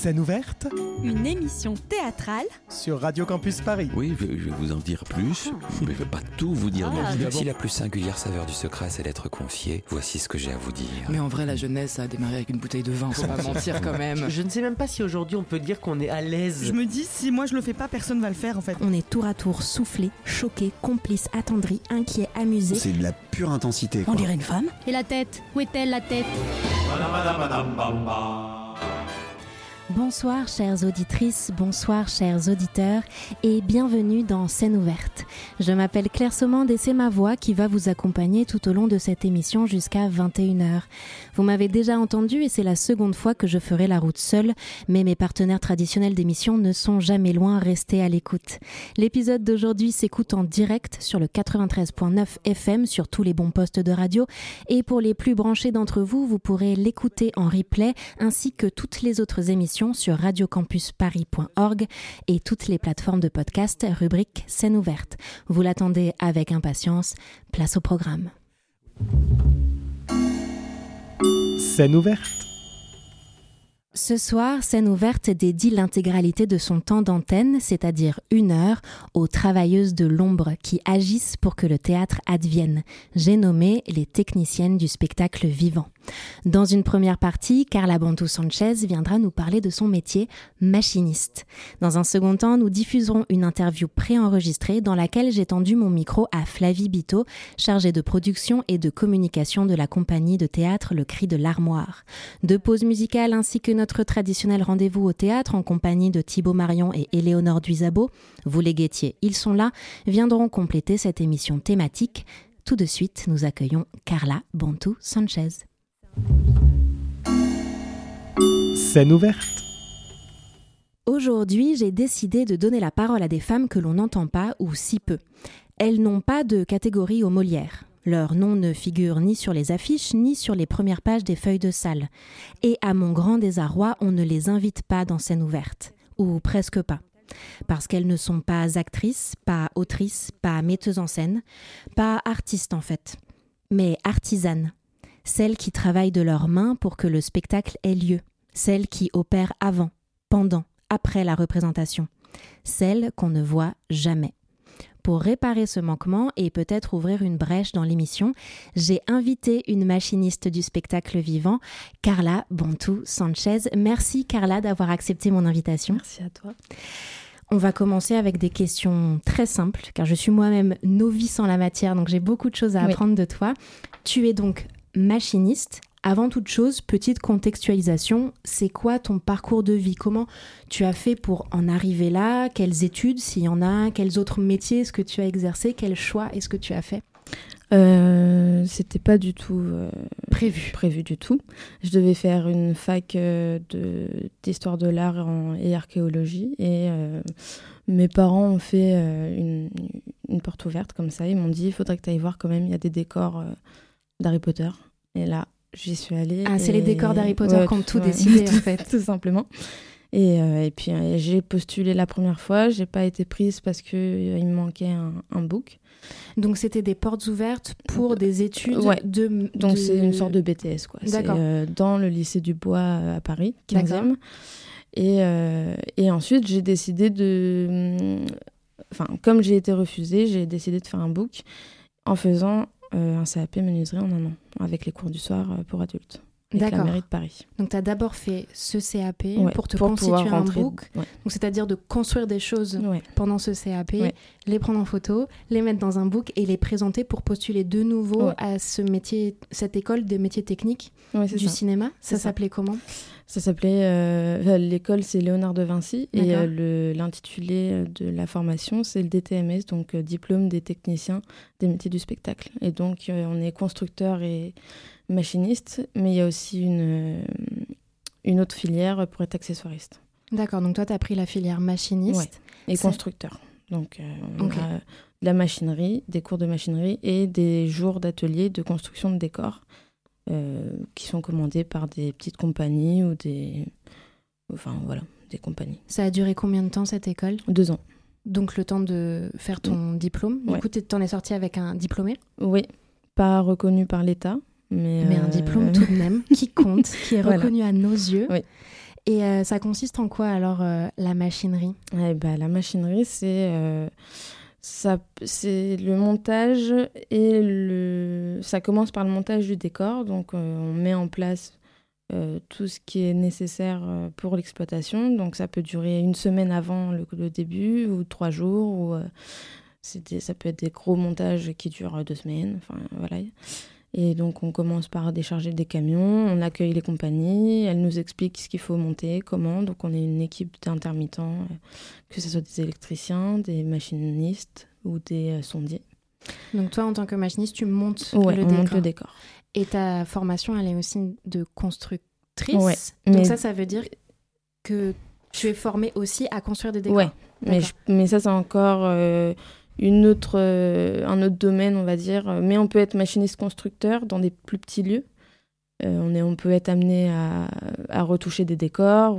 Scène ouverte, une émission théâtrale sur Radio Campus Paris. Oui, je vais vous en dire plus, mais je ne vais pas tout vous dire non plus. Si la plus singulière saveur du secret, c'est d'être confié, voici ce que j'ai à vous dire. Mais en vrai, la jeunesse a démarré avec une bouteille de vin, faut pas mentir quand même. Je ne sais même pas si aujourd'hui on peut dire qu'on est à l'aise. Je me dis, si moi je le fais pas, personne va le faire en fait. On est tour à tour soufflés, choqués, complices, attendris, inquiets, amusés. C'est de la pure intensité, quoi. On dirait une femme. Et la tête, où est-elle la tête? Bonsoir chères auditrices, bonsoir chers auditeurs et bienvenue dans Scène ouverte. Je m'appelle Claire Saumande et c'est ma voix qui va vous accompagner tout au long de cette émission jusqu'à 21h. Vous m'avez déjà entendu et c'est la seconde fois que je ferai la route seule, mais mes partenaires traditionnels d'émission ne sont jamais loin, restez à l'écoute. L'épisode d'aujourd'hui s'écoute en direct sur le 93.9 FM sur tous les bons postes de radio et pour les plus branchés d'entre vous, vous pourrez l'écouter en replay ainsi que toutes les autres émissions sur radiocampusparis.org et toutes les plateformes de podcast rubrique Scène ouverte. Vous l'attendez avec impatience, place au programme. Scène ouverte. Ce soir, Scène ouverte dédie l'intégralité de son temps d'antenne, c'est-à-dire 1 heure, aux travailleuses de l'ombre qui agissent pour que le théâtre advienne. J'ai nommé les techniciennes du spectacle vivant. Dans une première partie, Carla Bantu Sanchez viendra nous parler de son métier, machiniste. Dans un second temps, nous diffuserons une interview préenregistrée dans laquelle j'ai tendu mon micro à Flavie Biteau, chargée de production et de communication de la compagnie de théâtre Le Cri de l'Armoire. 2 pauses musicales ainsi que notre traditionnel rendez-vous au théâtre en compagnie de Thibaut Marion et Éléonore Duisabo, vous les guettiez, ils sont là, viendront compléter cette émission thématique. Tout de suite, nous accueillons Carla Bantu Sanchez. Scène ouverte. Aujourd'hui, j'ai décidé de donner la parole à des femmes que l'on n'entend pas ou si peu. Elles n'ont pas de catégorie au Molière. Leur nom ne figure ni sur les affiches, ni sur les premières pages des feuilles de salle. Et à mon grand désarroi, on ne les invite pas dans Scène ouverte. Ou presque pas. Parce qu'elles ne sont pas actrices, pas autrices, pas metteuses en scène, pas artistes en fait, mais artisanes. Celles qui travaillent de leurs mains pour que le spectacle ait lieu. Celles qui opèrent avant, pendant, après la représentation. Celles qu'on ne voit jamais. Pour réparer ce manquement et peut-être ouvrir une brèche dans l'émission, j'ai invité une machiniste du spectacle vivant, Carla Bantu Sanchez. Merci Carla d'avoir accepté mon invitation. Merci à toi. On va commencer avec des questions très simples, car je suis moi-même novice en la matière, donc j'ai beaucoup de choses à apprendre de toi. Tu es donc machiniste. Avant toute chose, petite contextualisation, c'est quoi ton parcours de vie? Comment tu as fait pour en arriver là? Quelles études, s'il y en a? Quels autres métiers est-ce que tu as exercé? Quel choix est-ce que tu as fait? C'était pas du tout prévu du tout. Je devais faire une fac d'histoire de l'art et archéologie et mes parents ont fait une porte ouverte comme ça. Ils m'ont dit il faudrait que tu ailles voir quand même, il y a des décors d'Harry Potter. Et là, j'y suis allée. Ah, c'est les décors d'Harry Potter qui ont tout décidé en fait. Tout simplement. Et puis j'ai postulé la première fois, j'ai pas été prise parce qu'il me manquait un book. Donc c'était des portes ouvertes pour des études Donc c'est une sorte de BTS quoi. D'accord. C'est dans le lycée du Bois à Paris, 15e. Et ensuite j'ai décidé comme j'ai été refusée, j'ai décidé de faire un book en faisant un CAP menuiserie en 1 an, avec les cours du soir pour adultes. Avec la mairie de Paris. Donc tu as d'abord fait ce CAP pour te pour constituer un rentrer, book, donc c'est-à-dire de construire des choses pendant ce CAP, les prendre en photo, les mettre dans un book et les présenter pour postuler de nouveau à ce métier, cette école des métiers techniques du cinéma. Ça s'appelait comment ? Ça s'appelait, l'école c'est Léonard de Vinci. D'accord. Et l'intitulé de la formation c'est le DTMS, donc diplôme des techniciens des métiers du spectacle. Et donc on est constructeur et machiniste, mais il y a aussi une autre filière pour être accessoiriste. D'accord, donc toi tu as pris la filière machiniste. Et constructeur. Donc on a de la machinerie, des cours de machinerie et des jours d'atelier de construction de décors qui sont commandés par des petites compagnies ou des compagnies. Ça a duré combien de temps cette école ? 2 ans. Donc le temps de faire ton diplôme. Du coup t'en es sortie avec un diplômé ? Oui, pas reconnu par l'État. Mais un diplôme tout de même, qui compte, qui est reconnu à nos yeux. Oui. Et ça consiste en quoi alors la machinerie ? La machinerie, c'est le montage ça commence par le montage du décor. Donc on met en place tout ce qui est nécessaire pour l'exploitation. Donc ça peut durer 1 semaine avant le début ou 3 jours. Ou, ça peut être des gros montages qui durent 2 semaines. Enfin, voilà. Et donc on commence par décharger des camions, on accueille les compagnies, elles nous expliquent ce qu'il faut monter, comment. Donc on est une équipe d'intermittents, que ce soit des électriciens, des machinistes ou des sondiers. Donc toi, en tant que machiniste, tu montes on le décor. Monte le décor. Et ta formation, elle est aussi de constructrice. Ouais, donc ça veut dire que tu es formée aussi à construire des décors. Ouais, mais ça c'est encore un autre domaine, on va dire. Mais on peut être machiniste constructeur dans des plus petits lieux. On peut être amené à retoucher des décors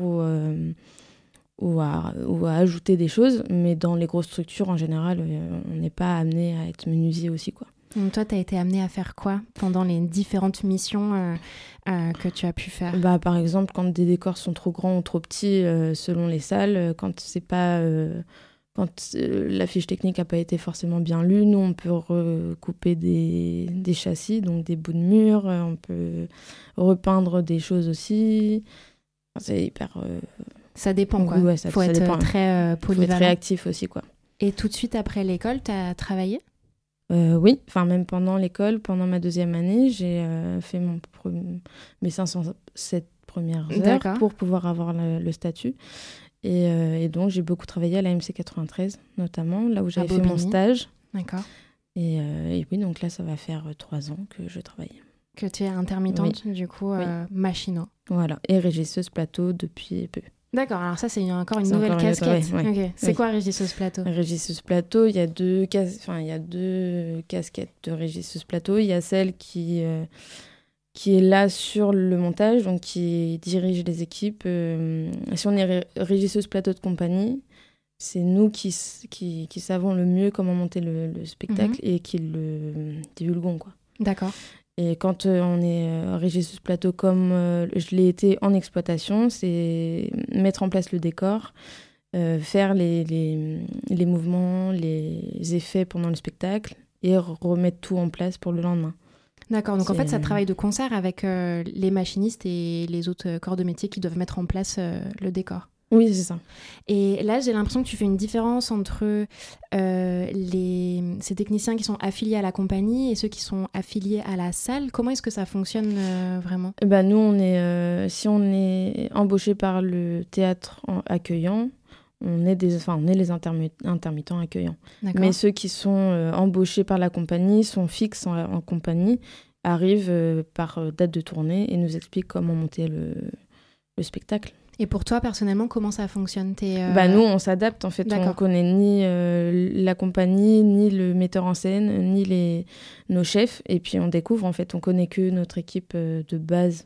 ou à ajouter des choses. Mais dans les grosses structures, en général, on n'est pas amené à être menuisier aussi, quoi. Donc toi, tu as été amené à faire quoi pendant les différentes missions que tu as pu faire ? Par exemple, quand des décors sont trop grands ou trop petits, selon les salles, quand c'est pas... Quand la fiche technique n'a pas été forcément bien lue, nous, on peut recouper des châssis, donc des bouts de mur, on peut repeindre des choses aussi. Enfin, c'est hyper... Ça dépend, quoi. Ouais, faut être dépend. Très polyvalent. Faut être réactif aussi, quoi. Et tout de suite après l'école, tu as travaillé ? Oui, enfin même pendant l'école, pendant ma 2e année, j'ai fait mes 507 premières heures pour pouvoir avoir le statut. Et donc, j'ai beaucoup travaillé à la MC 93, notamment, là où j'avais fait mon stage. D'accord. Et oui, donc là, ça va faire 3 ans que je travaille. Que tu es intermittente, du coup, machino. Voilà, et régisseuse plateau depuis peu. D'accord, alors ça, c'est encore une nouvelle casquette. Okay. C'est quoi régisseuse plateau ? Régisseuse plateau, il y a deux casquettes de régisseuse plateau. Il y a celle qui est là sur le montage, donc qui dirige les équipes. Si on est régisseuse plateau de compagnie, c'est nous qui savons le mieux comment monter le spectacle et qui le divulguons, quoi. D'accord. Et quand on est régisseuse plateau comme je l'ai été en exploitation, c'est mettre en place le décor, faire les mouvements, les effets pendant le spectacle et remettre tout en place pour le lendemain. D'accord, donc en fait ça travaille de concert avec les machinistes et les autres corps de métier qui doivent mettre en place le décor. Oui, c'est ça. Et là, j'ai l'impression que tu fais une différence entre ces techniciens qui sont affiliés à la compagnie et ceux qui sont affiliés à la salle. Comment est-ce que ça fonctionne vraiment ? Nous, si on est embauché par le théâtre accueillant, on est les intermittents accueillants. D'accord. Mais ceux qui sont embauchés par la compagnie, sont fixes en compagnie, arrivent par date de tournée et nous expliquent comment monter le spectacle. Et pour toi, personnellement, comment ça fonctionne ? Nous, on s'adapte. En fait, D'accord. On ne connaît ni la compagnie, ni le metteur en scène, ni nos chefs. Et puis, on découvre. En fait, on ne connaît que notre équipe de base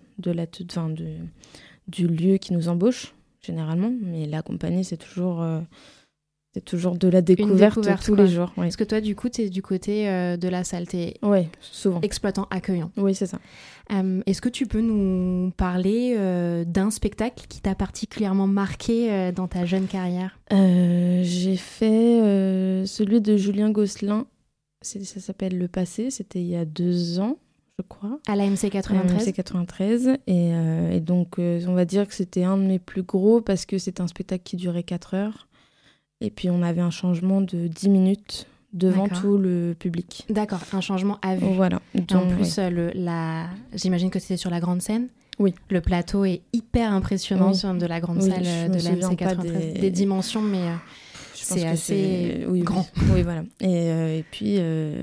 du lieu qui nous embauche, généralement. Mais la compagnie, c'est toujours de la découverte tous les jours. Oui. Parce que toi, du coup, tu es du côté de la salle. Oui, souvent. Exploitant accueillant. Oui, c'est ça. Est-ce que tu peux nous parler d'un spectacle qui t'a particulièrement marqué dans ta jeune carrière ? J'ai fait celui de Julien Gosselin. Ça s'appelle Le Passé. C'était il y a 2 ans, je crois. À la MC 93 ? À la MC 93. Et donc, on va dire que c'était un de mes plus gros parce que c'était un spectacle qui durait 4 heures. Et puis, on avait un changement de 10 minutes devant tout le public. D'accord, un changement à vue. Voilà. Donc, et en plus, j'imagine que c'était sur la grande scène. Oui. Le plateau est hyper impressionnant de la grande salle de la MC 93. Des dimensions, mais c'est assez grand. Oui, voilà. Et puis,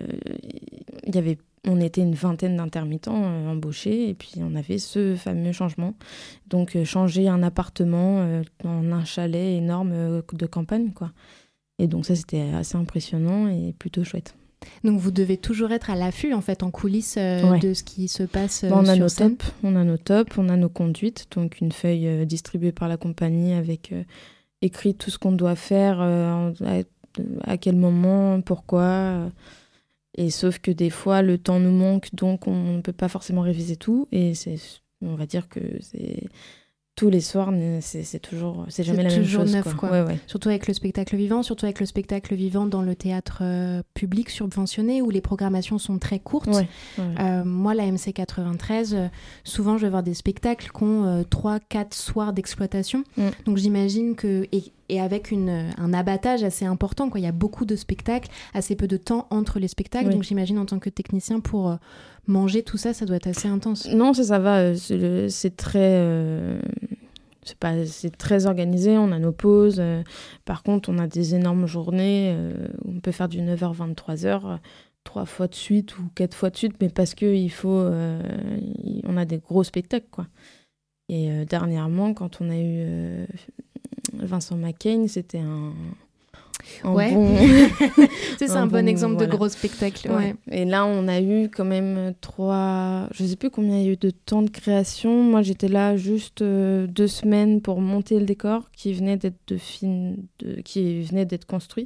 on était une vingtaine d'intermittents embauchés et puis on avait ce fameux changement. Donc, changer un appartement en un chalet énorme de campagne, quoi. Et donc ça, c'était assez impressionnant et plutôt chouette. Donc vous devez toujours être à l'affût, en fait, en coulisses de ce qui se passe on a sur nos scène. On a nos tops, on a nos conduites, donc une feuille distribuée par la compagnie avec écrit tout ce qu'on doit faire, à quel moment, pourquoi. Et sauf que des fois, le temps nous manque, donc on ne peut pas forcément réviser tout. Et on va dire que tous les soirs, c'est jamais la même chose. C'est toujours neuf, quoi. Ouais. Surtout avec le spectacle vivant dans le théâtre public subventionné où les programmations sont très courtes. Moi, la MC 93, souvent, je vais voir des spectacles qui ont 3-4 soirs d'exploitation. Donc, j'imagine que... Et avec un abattage assez important, quoi. Il y a beaucoup de spectacles, assez peu de temps entre les spectacles. Donc, j'imagine, en tant que technicien, pour manger tout ça, ça doit être assez intense. Non, ça va. C'est très... c'est très organisé, on a nos pauses. Par contre, on a des énormes journées où on peut faire du 9h, 23h, 3 fois de suite ou 4 fois de suite, mais parce qu'il faut... on a des gros spectacles, quoi. Et dernièrement, quand on a eu Vincent Macaigne, c'était un bon... c'est un bon exemple de gros spectacle. Ouais. Et là, on a eu quand même 3... Je sais plus combien il y a eu de temps de création. Moi, j'étais là juste 2 semaines pour monter le décor qui venait d'être construit.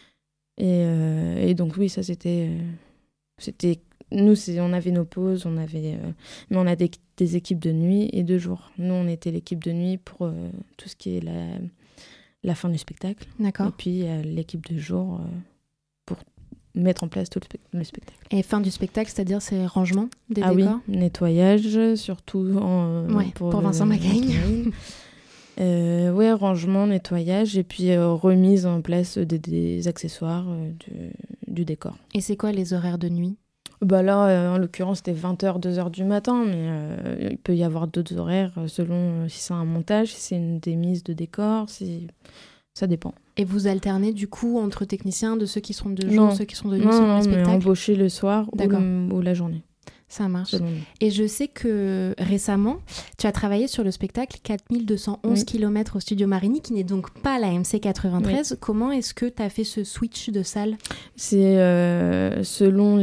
Et donc, oui, ça, c'était... Nous, on avait nos pauses, mais on a des équipes de nuit et de jour. Nous, on était l'équipe de nuit pour tout ce qui est la fin du spectacle. D'accord. Et puis l'équipe de jour pour mettre en place tout le spectacle. Et fin du spectacle, c'est-à-dire c'est rangement des décors ? Oui, nettoyage, surtout pour Vincent Macaigne. Rangement, nettoyage et puis remise en place des accessoires du décor. Et c'est quoi les horaires de nuit ? Là, en l'occurrence, c'était 20h, 2h du matin, mais il peut y avoir d'autres horaires selon si c'est un montage, si c'est une démise de décor, ça dépend. Et vous alternez du coup entre techniciens de ceux qui sont de jour, ceux qui sont de nuit selon le spectacle ? Non, embaucher le soir ou la journée. Ça marche. Et je sais que récemment, tu as travaillé sur le spectacle 4211 km au Studio Marigny, qui n'est donc pas la MC 93. Oui. Comment est-ce que tu as fait ce switch de salle ? C'est selon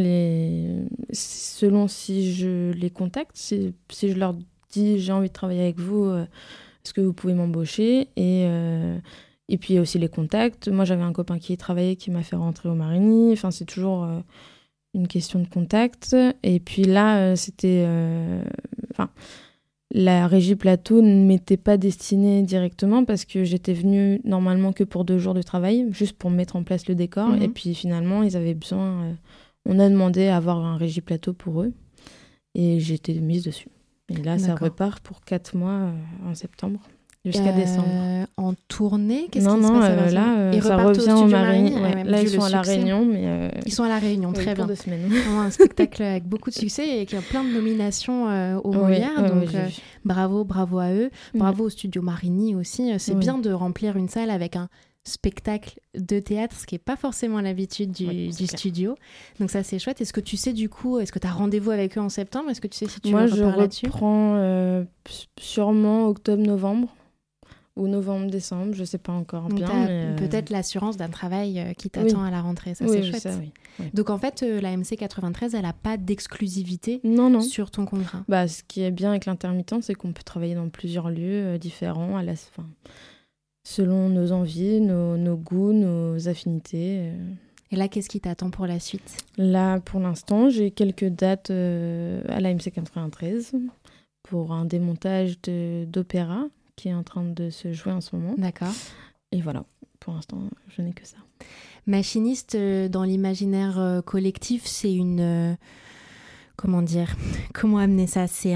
si je les contacte, si je leur dis j'ai envie de travailler avec vous, est-ce que vous pouvez m'embaucher ? Et puis aussi les contacts. Moi, j'avais un copain qui y travaillait, qui m'a fait rentrer au Marigny. Enfin, c'est toujours... une question de contact. Et puis là, c'était... la régie plateau ne m'était pas destinée directement parce que j'étais venue normalement que pour 2 jours de travail, juste pour mettre en place le décor. Et puis finalement, ils avaient besoin... on a demandé à avoir un régie plateau pour eux. Et j'ai été mise dessus. Et là, ça repart pour 4 mois en septembre. Jusqu'à décembre. En tournée, qu'est-ce qui se passe là, ça revient au Marigny. Là, ils sont à La Réunion. Ils sont à La Réunion, très bien. 2 semaines. Un spectacle avec beaucoup de succès et qui a plein de nominations aux Molières. Donc, bravo à eux. Bravo au Studio Marigny aussi. C'est bien de remplir une salle avec un spectacle de théâtre, ce qui n'est pas forcément l'habitude du studio. Donc ça, c'est chouette. Est-ce que tu sais du coup, est-ce que tu as rendez-vous avec eux en septembre ? Est-ce que tu sais si tu repars là-dessus ? Moi, je reprends sûrement octobre-novembre. Ou novembre-décembre, je ne sais pas encore bien. Mais peut-être l'assurance d'un travail qui t'attend à la rentrée, ça c'est chouette. Oui. Donc en fait, la MC 93, elle n'a pas d'exclusivité sur ton contrat. Ce qui est bien avec l'intermittent, c'est qu'on peut travailler dans plusieurs lieux différents à la fin, selon nos envies, nos goûts, nos affinités. Et là, qu'est-ce qui t'attend pour la suite ? Là, pour l'instant, j'ai quelques dates à la MC 93 pour un démontage d'opéra qui est en train de se jouer en ce moment. D'accord. Et voilà, pour l'instant, je n'ai que ça. Machiniste, dans l'imaginaire collectif, c'est une... comment dire ? Comment amener ça ? C'est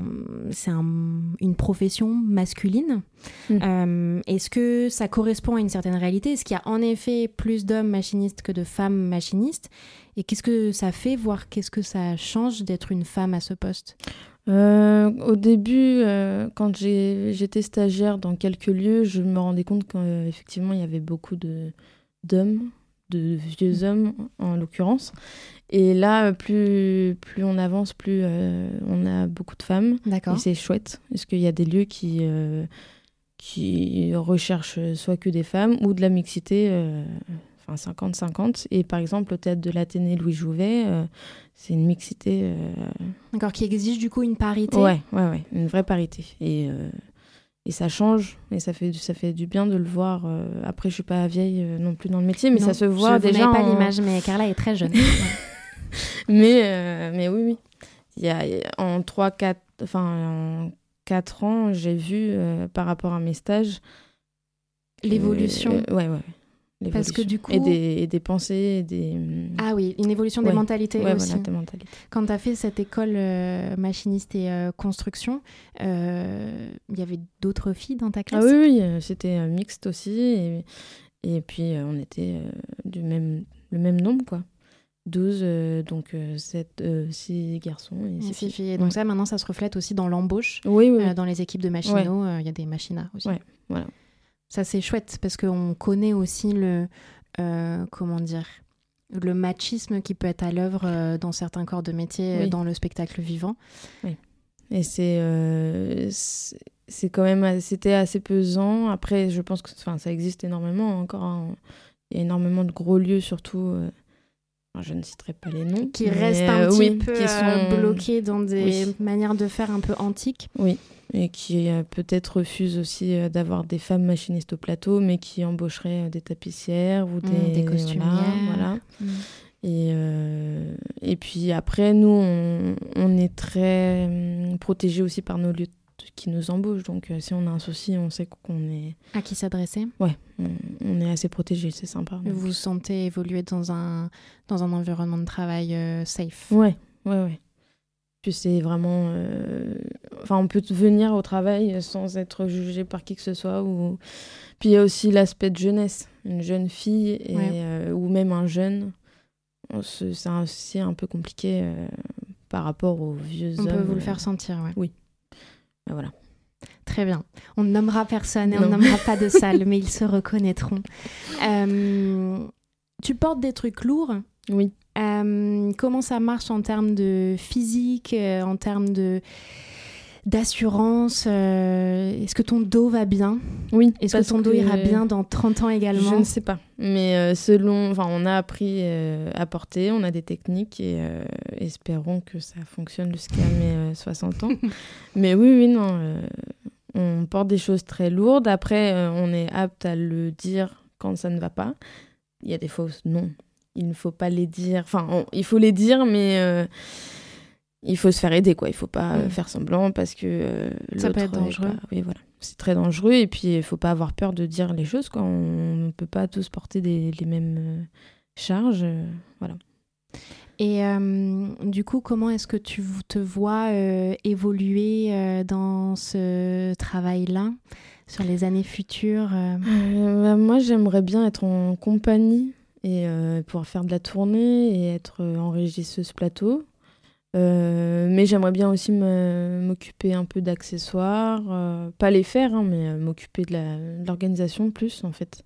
une profession masculine. Est-ce que ça correspond à une certaine réalité ? Est-ce qu'il y a en effet plus d'hommes machinistes que de femmes machinistes ? Et qu'est-ce que ça fait, voire qu'est-ce que ça change d'être une femme à ce poste ? Au début, quand j'étais stagiaire dans quelques lieux, je me rendais compte qu'effectivement, il y avait beaucoup d'hommes, de vieux hommes en l'occurrence. Et là, plus on avance, plus on a beaucoup de femmes. D'accord. Et c'est chouette, parce qu'il y a des lieux qui recherchent soit que des femmes ou de la mixité, 50-50. Et par exemple, au théâtre de l'Athénée Louis Jouvet, c'est une mixité... D'accord, qui exige du coup une parité. Ouais, une vraie parité. Et ça change, et ça fait du bien de le voir. Après, je suis pas vieille non plus dans le métier, mais ça se voit déjà. Je n'avais pas l'image, mais Carla est très jeune. mais oui. Il y a en 3-4... Enfin, en 4 ans, j'ai vu par rapport à mes stages l'évolution. Ouais. L'évolution. Parce que du coup... Et des pensées, Ah oui, une évolution des mentalités aussi. Voilà, des mentalités. Quand tu as fait cette école machiniste et construction, il y avait d'autres filles dans ta classe? Ah oui, c'était mixte aussi. Et puis, on était le même nombre, quoi. 12, donc 6 garçons et 6 filles. Et donc ça, maintenant, ça se reflète aussi dans l'embauche. Oui. Dans les équipes de machinaux, il y a des machinats aussi. Ouais, voilà. Ça, c'est chouette parce qu'on connaît aussi le machisme qui peut être à l'œuvre dans certains corps de métier, dans le spectacle vivant. Oui. Et c'est quand même... C'était assez pesant. Après, je pense que ça existe énormément encore. Hein. Il y a énormément de gros lieux, surtout... je ne citerai pas les noms. Qui restent un petit peu qui sont bloqués dans des manières de faire un peu antiques. Oui. Et qui peut-être refusent aussi d'avoir des femmes machinistes au plateau, mais qui embaucheraient des tapissières ou des costumières. Voilà. Et puis après, nous, on est très protégés aussi par nos lieux qui nous embauchent. Donc si on a un souci, on sait qu'on est... À qui s'adresser? Ouais, on est assez protégés, c'est sympa. Vous vous sentez évoluer dans un environnement de travail safe? Ouais. Puis c'est vraiment... on peut venir au travail sans être jugé par qui que ce soit. Puis il y a aussi l'aspect de jeunesse. Une jeune fille ou même un jeune. C'est aussi un peu compliqué par rapport aux vieux hommes. On peut vous le faire sentir, ouais. Oui. Voilà. Très bien. On ne nommera personne et on ne nommera pas de salle, mais ils se reconnaîtront. Tu portes des trucs lourds? Oui. Comment ça marche en termes de physique, en termes d'assurance? Est-ce que ton dos va bien? Oui. Est-ce que ton dos ira bien dans 30 ans également? Je ne sais pas. Mais on a appris à porter, on a des techniques et espérons que ça fonctionne jusqu'à mes 60 ans. Mais oui, non. On porte des choses très lourdes. Après, on est apte à le dire quand ça ne va pas. Il y a des fois où non. Il ne faut pas les dire. Il faut les dire, mais il faut se faire aider, quoi. Il ne faut pas faire semblant parce que ça peut être dangereux. Oui, voilà. C'est très dangereux. Et puis, il ne faut pas avoir peur de dire les choses, quoi. On ne peut pas tous porter les mêmes charges. Voilà. Et du coup, comment est-ce que tu te vois évoluer dans ce travail-là sur les années futures? Moi, j'aimerais bien être en compagnie et pouvoir faire de la tournée et être enregistreuse plateau. Mais j'aimerais bien aussi m'occuper un peu d'accessoires, pas les faire, hein, mais m'occuper de l'organisation plus, en fait.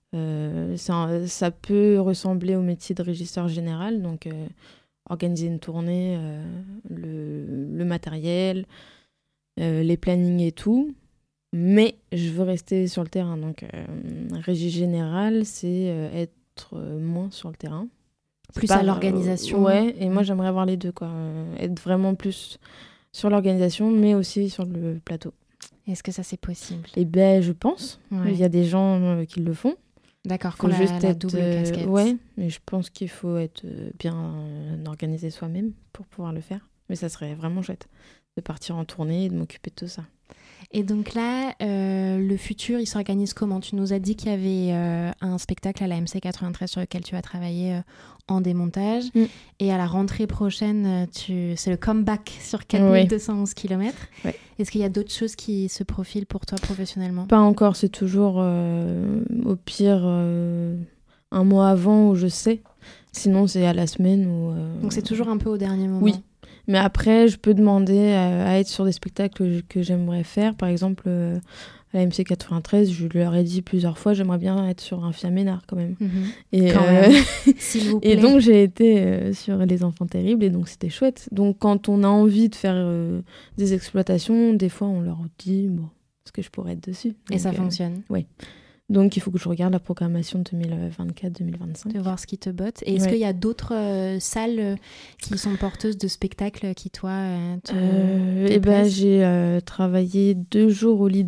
Ça peut ressembler au métier de régisseur général, donc organiser une tournée, le matériel, les plannings et tout. Mais je veux rester sur le terrain, donc régie générale, c'est être moins sur le terrain. Plus à l'organisation. Ouais, et moi j'aimerais avoir les deux, quoi. Être vraiment plus sur l'organisation, mais aussi sur le plateau. Est-ce que ça c'est possible? Eh ben, je pense. Il y a des gens qui le font. D'accord, qu'on a la double casquette. Ouais, mais je pense qu'il faut être bien organisé soi-même pour pouvoir le faire. Mais ça serait vraiment chouette de partir en tournée et de m'occuper de tout ça. Et donc là, le futur, il s'organise comment? Tu nous as dit qu'il y avait un spectacle à la MC 93 sur lequel tu vas travailler en démontage. Et à la rentrée prochaine, c'est le comeback sur 4211 km. Ouais. Est-ce qu'il y a d'autres choses qui se profilent pour toi professionnellement? Pas encore, c'est toujours au pire un mois avant où je sais. Sinon, c'est à la semaine. Donc c'est toujours un peu au dernier moment. Oui. Mais après, je peux demander à être sur des spectacles que j'aimerais faire. Par exemple, à la MC 93, je leur ai dit plusieurs fois, j'aimerais bien être sur un Fiaménard quand même. Et, quand même. S'il vous plaît. Et donc, j'ai été sur Les Enfants Terribles et donc c'était chouette. Donc, quand on a envie de faire des exploitations, des fois, on leur dit, bon, est-ce que je pourrais être dessus? Donc, et ça fonctionne? Oui. Donc, il faut que je regarde la programmation 2024-2025. De voir ce qui te botte. Et est-ce qu'il y a d'autres salles qui sont porteuses de spectacles qui, toi, j'ai travaillé 2 jours au Lido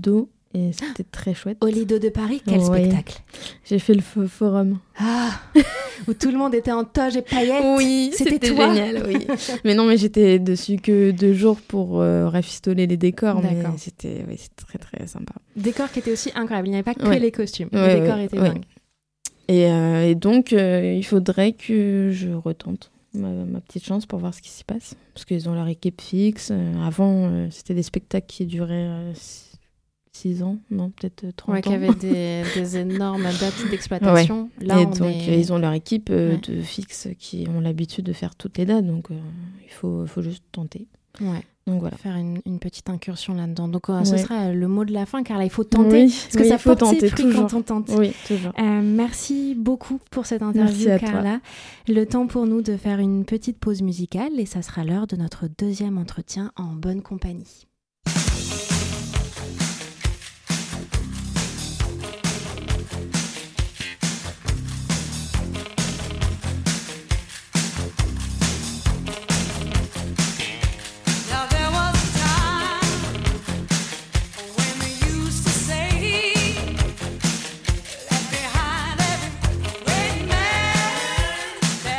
Et c'était très chouette. Au Lido de Paris, quel spectacle. J'ai fait le forum. Ah, où tout le monde était en toge et paillettes. Oui, c'était toi génial, oui. Mais non, mais j'étais dessus que 2 jours pour rafistoler les décors. D'accord. Mais c'était très très sympa. Décors qui étaient aussi incroyables. Il n'y avait pas que les costumes. Les décors étaient dingues. Et donc, il faudrait que je retente ma petite chance pour voir ce qui s'y passe. Parce qu'ils ont leur équipe fixe. Avant, c'était des spectacles qui duraient 6 ans, non, peut-être 30 ans. Qui avaient des énormes dates d'exploitation. Ouais. Là, ils ont leur équipe de fixe qui ont l'habitude de faire toutes les dates. Donc, il faut juste tenter. Ouais. Donc voilà. Faire une petite incursion là-dedans. Donc ce sera le mot de la fin, Carla. Il faut tenter. Parce que ça faut porte ses tenter fruits toujours. quand on tente. Oui, toujours. Merci beaucoup pour cette interview, Carla. Le temps pour nous de faire une petite pause musicale et ça sera l'heure de notre 2e entretien en bonne compagnie.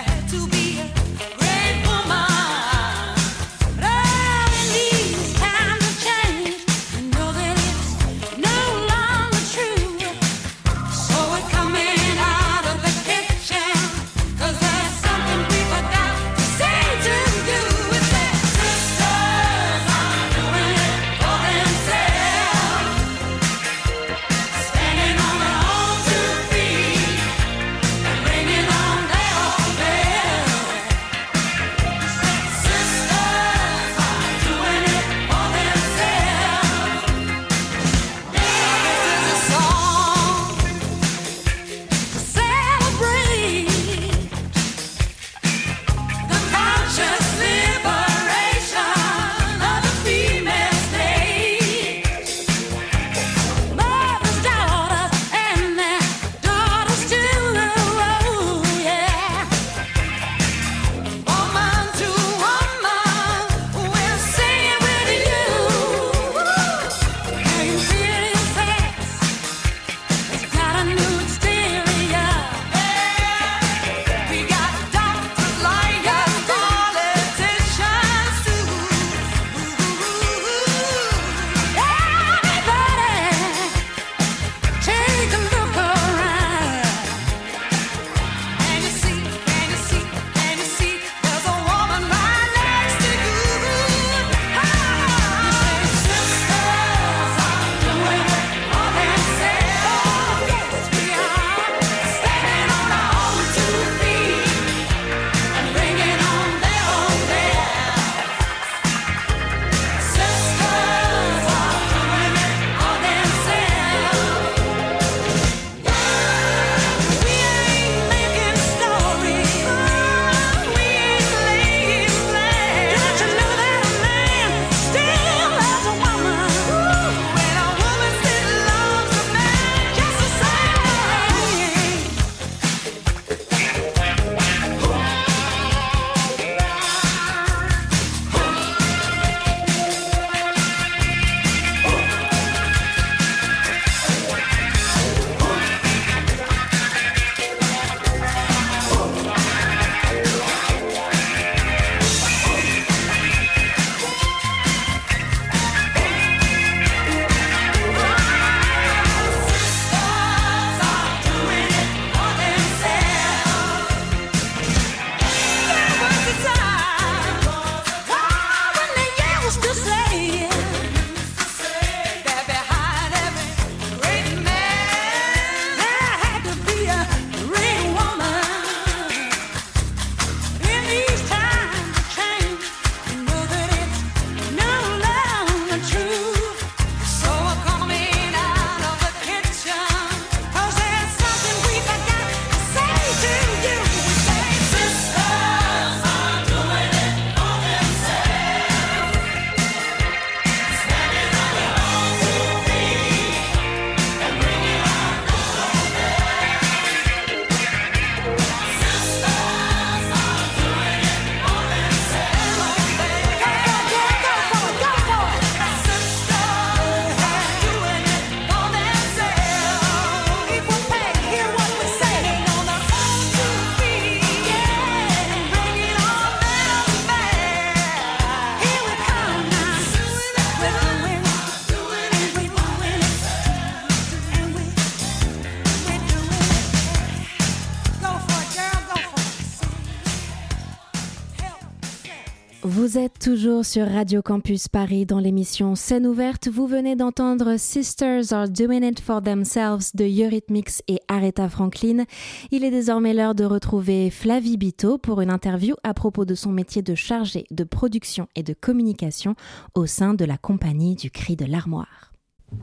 Time Vous êtes toujours sur Radio Campus Paris dans l'émission Scène ouverte. Vous venez d'entendre Sisters Are Doing It For Themselves de Eurythmics et Aretha Franklin. Il est désormais l'heure de retrouver Flavie Biteau pour une interview à propos de son métier de chargée de production et de communication au sein de la compagnie du Cri de l'Armoire.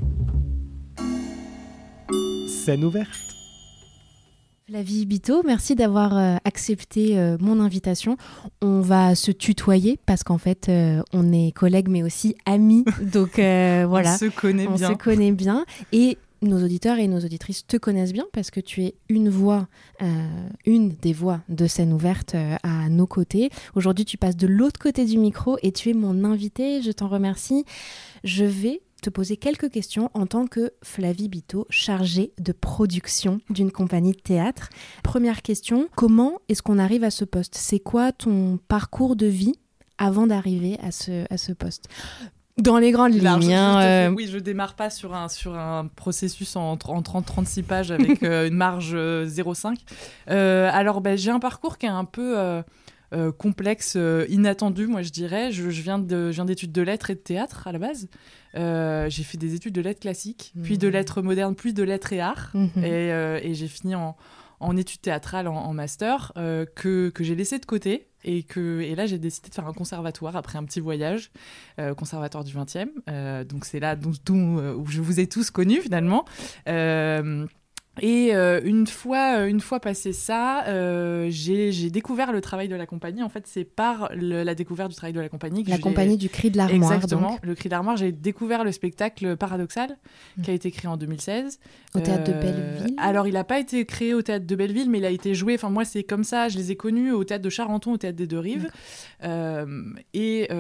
Scène ouverte. Flavie Biteau, merci d'avoir accepté mon invitation. On va se tutoyer parce qu'en fait, on est collègues mais aussi amis. Donc voilà. On se connaît bien. Et nos auditeurs et nos auditrices te connaissent bien parce que tu es une des voix de Scène ouverte à nos côtés. Aujourd'hui, tu passes de l'autre côté du micro et tu es mon invitée. Je t'en remercie. Je vais te poser quelques questions en tant que Flavie Biteau, chargée de production d'une compagnie de théâtre. Première question, comment est-ce qu'on arrive à ce poste ? C'est quoi ton parcours de vie avant d'arriver à ce poste ? Dans les grandes lignes. Oui, je démarre pas sur un processus en 30-36 pages avec une marge 0,5. Alors, j'ai un parcours qui est un peu complexe, inattendu, moi je dirais. Je viens d'études de lettres et de théâtre à la base. J'ai fait des études de lettres classiques, puis de lettres modernes, puis de lettres et arts. Et j'ai fini en études théâtrales en master que j'ai laissé de côté. Et là, j'ai décidé de faire un conservatoire après un petit voyage, conservatoire du 20e. Donc c'est là où je vous ai tous connus finalement. Et une fois passé ça, j'ai découvert le travail de la compagnie. En fait, c'est par la découverte du travail de la compagnie que compagnie du Cri de l'Armoire. Exactement, donc. Le Cri de l'Armoire. J'ai découvert le spectacle Paradoxal, qui a été créé en 2016. Au Théâtre de Belleville. Alors, il n'a pas été créé au Théâtre de Belleville, mais il a été joué. Enfin, moi, c'est comme ça. Je les ai connus au Théâtre de Charenton, au Théâtre des Deux Rives. Ils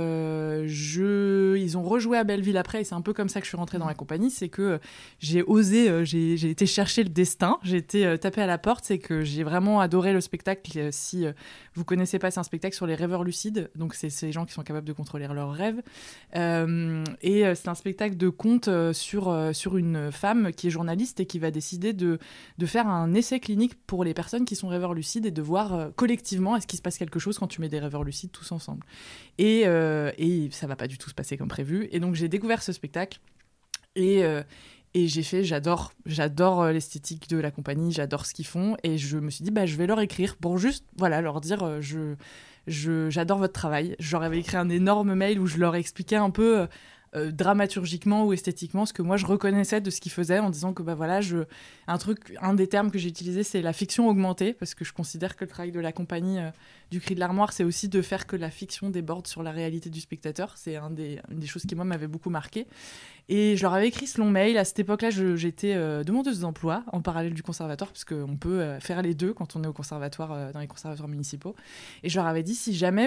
ont rejoué à Belleville après. Et c'est un peu comme ça que je suis rentrée dans la compagnie. C'est que j'ai osé, j'ai été chercher le destin. J'ai été tapée à la porte, c'est que j'ai vraiment adoré le spectacle. Si vous connaissez pas, c'est un spectacle sur les rêveurs lucides, donc c'est ces gens qui sont capables de contrôler leurs rêves. Et c'est un spectacle de conte sur une femme qui est journaliste et qui va décider de faire un essai clinique pour les personnes qui sont rêveurs lucides et de voir collectivement est-ce qu'il se passe quelque chose quand tu mets des rêveurs lucides tous ensemble. Et ça va pas du tout se passer comme prévu. Et donc j'ai découvert ce spectacle et j'adore l'esthétique de la compagnie, j'adore ce qu'ils font. Et je me suis dit, je vais leur écrire pour juste leur dire, j'adore votre travail. Je leur avais écrit un énorme mail où je leur expliquais un peu dramaturgiquement ou esthétiquement ce que moi je reconnaissais de ce qu'ils faisaient, en disant que un des termes que j'ai utilisé, c'est la fiction augmentée, parce que je considère que le travail de la compagnie du Cri de l'Armoire, c'est aussi de faire que la fiction déborde sur la réalité du spectateur. C'est une des choses qui moi m'avait beaucoup marqué. Et je leur avais écrit ce long mail. À cette époque-là, j'étais demandeuse d'emploi en parallèle du conservatoire, parce qu'on peut faire les deux quand on est au conservatoire, dans les conservatoires municipaux. Et je leur avais dit, si jamais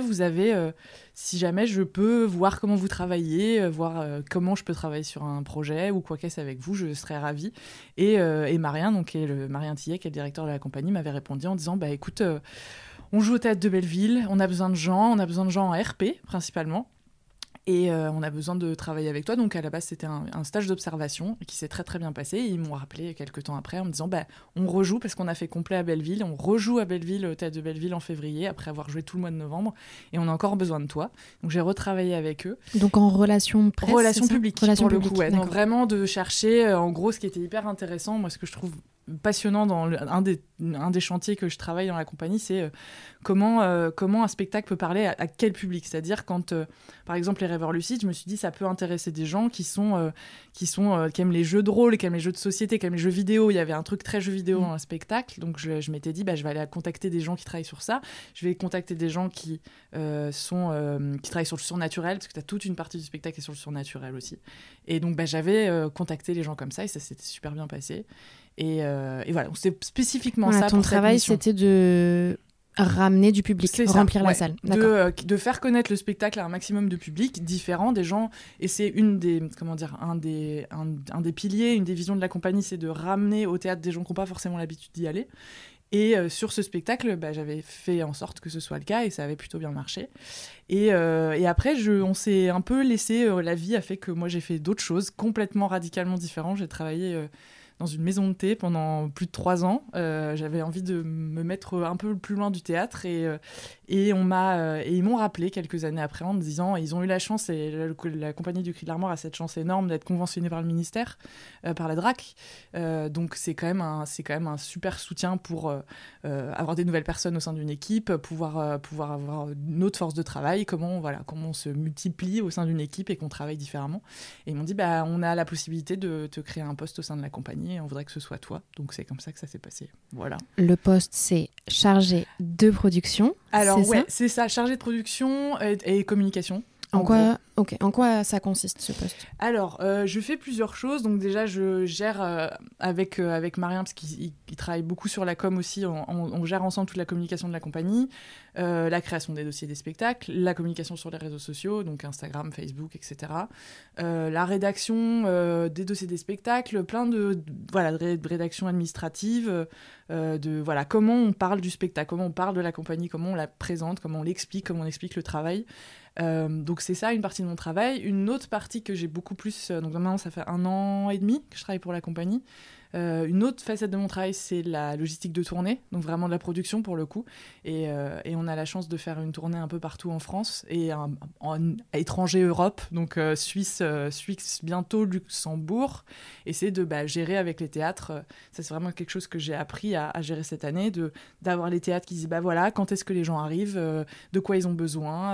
je peux voir comment vous travaillez, voir comment je peux travailler sur un projet ou quoi qu'est-ce avec vous, je serais ravie. Et Marien, Marien Tillet, qui est le directeur de la compagnie, m'avait répondu en disant, écoute, on joue au Théâtre de Belleville, on a besoin de gens en RP principalement. Et on a besoin de travailler avec toi. Donc à la base, c'était un stage d'observation qui s'est très très bien passé. Et ils m'ont rappelé quelques temps après en me disant on rejoue, parce qu'on a fait complet à Belleville. On rejoue à Belleville, au Théâtre de Belleville en février, après avoir joué tout le mois de novembre. Et on a encore besoin de toi. Donc j'ai retravaillé avec eux. Donc en relation presse, relation publique, relation pour publique, le coup. Donc vraiment de chercher, en gros, ce qui était hyper intéressant, moi ce que je trouve passionnant dans un des chantiers que je travaille dans la compagnie, c'est comment un spectacle peut parler à quel public. C'est-à-dire quand, par exemple, les rêveurs lucides, je me suis dit ça peut intéresser des gens qui aiment les jeux de rôle, qui aiment les jeux de société, qui aiment les jeux vidéo. Il y avait un truc très jeu vidéo dans le spectacle, donc je m'étais dit je vais aller contacter des gens qui travaillent sur ça. Je vais contacter des gens qui travaillent sur le surnaturel, parce que tu as toute une partie du spectacle qui est sur le surnaturel aussi. Et donc j'avais contacté les gens comme ça, et ça s'était super bien passé. Et voilà, c'est spécifiquement ça. Ton travail, c'était de ramener du public, remplir la salle. De faire connaître le spectacle à un maximum de public différent, des gens. Et c'est un des piliers, une des visions de la compagnie, c'est de ramener au théâtre des gens qui n'ont pas forcément l'habitude d'y aller. Et sur ce spectacle, j'avais fait en sorte que ce soit le cas, et ça avait plutôt bien marché. Et après, on s'est un peu laissé, la vie a fait que moi j'ai fait d'autres choses complètement radicalement différentes. J'ai travaillé dans une maison de thé pendant plus de 3 ans. J'avais envie de me mettre un peu plus loin du théâtre et ils m'ont rappelé quelques années après en me disant, ils ont eu la chance, et la compagnie du Cri de l'Armor a cette chance énorme d'être conventionnée par le ministère, par la DRAC. Donc c'est quand même un super soutien pour avoir des nouvelles personnes au sein d'une équipe, pouvoir avoir une autre force de travail, comment on se multiplie au sein d'une équipe et qu'on travaille différemment. Et ils m'ont dit, on a la possibilité de te créer un poste au sein de la compagnie et on voudrait que ce soit toi. Donc c'est comme ça que ça s'est passé. Voilà. Le poste, c'est chargé de production. Alors c'est ça, chargé de production et communication. En quoi ça consiste, ce poste ? Alors, je fais plusieurs choses. Donc déjà, je gère avec Marien, parce qu'il travaille beaucoup sur la com aussi, on gère ensemble toute la communication de la compagnie, la création des dossiers des spectacles, la communication sur les réseaux sociaux, donc Instagram, Facebook, etc. La rédaction des dossiers des spectacles, plein de rédaction administrative, comment on parle du spectacle, comment on parle de la compagnie, comment on la présente, comment on l'explique, comment on explique le travail. Donc c'est ça une partie de mon travail. Une autre partie que j'ai beaucoup plus, donc maintenant ça fait 1 an et demi que je travaille pour la compagnie. Une autre facette de mon travail, c'est la logistique de tournée, donc vraiment de la production pour le coup. Et on a la chance de faire une tournée un peu partout en France et à étranger Europe, donc Suisse, bientôt Luxembourg. Et c'est de gérer avec les théâtres. Ça, c'est vraiment quelque chose que j'ai appris à gérer cette année, d'avoir les théâtres qui disent quand est-ce que les gens arrivent, de quoi ils ont besoin,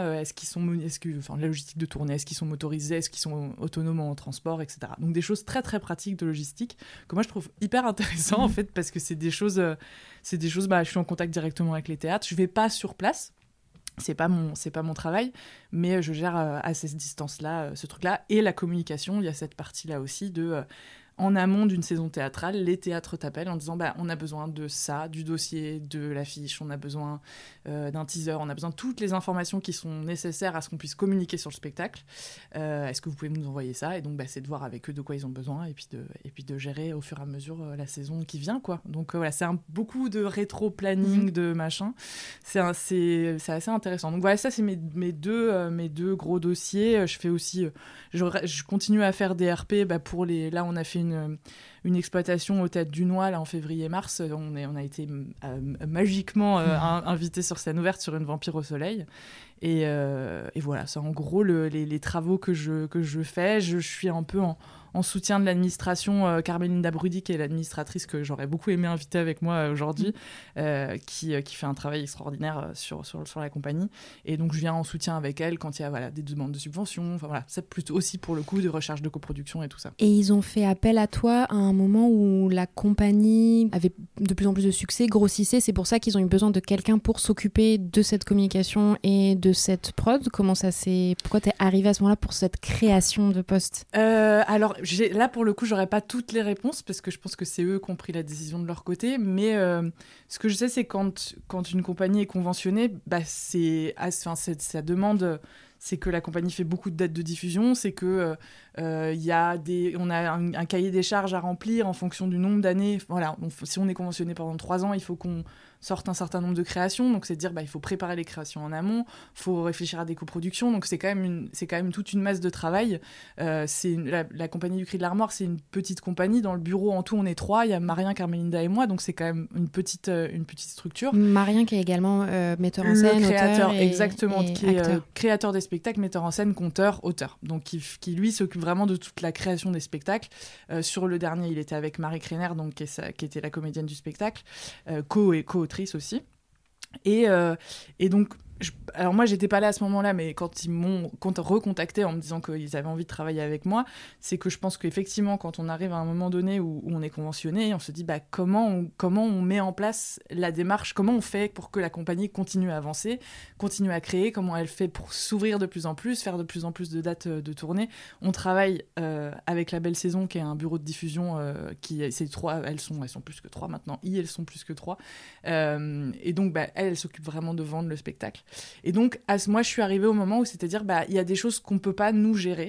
la logistique de tournée, est-ce qu'ils sont motorisés, est-ce qu'ils sont autonomes en transport, etc. Donc des choses très très pratiques de logistique que moi je trouve hyper intéressant en fait, parce que c'est des choses je suis en contact directement avec les théâtres, je vais pas sur place, c'est pas mon travail, mais je gère à cette distance-là ce truc-là. Et la communication, il y a cette partie-là aussi de en amont d'une saison théâtrale, les théâtres t'appellent en disant on a besoin de ça, du dossier, de l'affiche, on a besoin d'un teaser, on a besoin de toutes les informations qui sont nécessaires à ce qu'on puisse communiquer sur le spectacle. Est-ce que vous pouvez nous envoyer ça ? Et donc c'est de voir avec eux de quoi ils ont besoin et puis de gérer au fur et à mesure la saison qui vient, quoi. Donc c'est beaucoup de rétro-planning, de machin. C'est assez intéressant. Donc ça c'est mes deux gros dossiers. Je fais aussi, je continue à faire des RP pour les. Là on a fait une exploitation au Théâtre du Noix là en février-mars. On a été magiquement invité sur scène ouverte sur une Vampire au soleil. Et voilà, c'est en gros les travaux que je fais. Je suis un peu en soutien de l'administration, Carmelinda Brudi, qui est l'administratrice que j'aurais beaucoup aimé inviter avec moi aujourd'hui, qui fait un travail extraordinaire sur la compagnie. Et donc je viens en soutien avec elle quand il y a des demandes de subventions. Enfin voilà, c'est plutôt aussi pour le coup de recherche de coproduction et tout ça. Et ils ont fait appel à toi à un moment où la compagnie avait de plus en plus de succès, grossissait. C'est pour ça qu'ils ont eu besoin de quelqu'un pour s'occuper de cette communication et de cette prod. Pourquoi t'es arrivée à ce moment-là pour cette création de poste ? Alors là pour le coup j'aurais pas toutes les réponses parce que je pense que c'est eux qui ont pris la décision de leur côté, mais ce que je sais c'est quand une compagnie est conventionnée, ça demande, c'est que la compagnie fait beaucoup de dates de diffusion, c'est que on a un cahier des charges à remplir en fonction du nombre d'années. Voilà, si on est conventionné pendant 3 ans, il faut qu'on sorte un certain nombre de créations, donc c'est de dire il faut préparer les créations en amont, il faut réfléchir à des coproductions, donc c'est quand même toute une masse de travail. La compagnie du Cri de l'Armor, c'est une petite compagnie, dans le bureau en tout on est 3, il y a Marien, Carmelinda et moi, donc c'est quand même une petite structure. Marien qui est également metteur en scène, créateur, auteur exactement, et qui est acteur. Créateur des spectacles, metteur en scène, conteur, auteur, donc qui lui s'occupe vraiment de toute la création des spectacles. Sur le dernier il était avec Marie Krener, donc qui était la comédienne du spectacle, co-autrice aussi. Et donc alors moi j'étais pas là à ce moment-là, mais quand ils m'ont recontacté en me disant qu'ils avaient envie de travailler avec moi, c'est que je pense qu'effectivement quand on arrive à un moment donné où on est conventionné, on se dit comment on met en place la démarche, comment on fait pour que la compagnie continue à avancer, continue à créer, comment elle fait pour s'ouvrir de plus en plus, faire de plus en plus de dates de tournée. On travaille avec la Belle Saison qui est un bureau de diffusion c'est 3, elles sont plus que 3 maintenant, elles sont plus que 3, et donc elle s'occupe vraiment de vendre le spectacle. Et donc moi je suis arrivée au moment où c'est-à-dire il y a des choses qu'on peut pas nous gérer,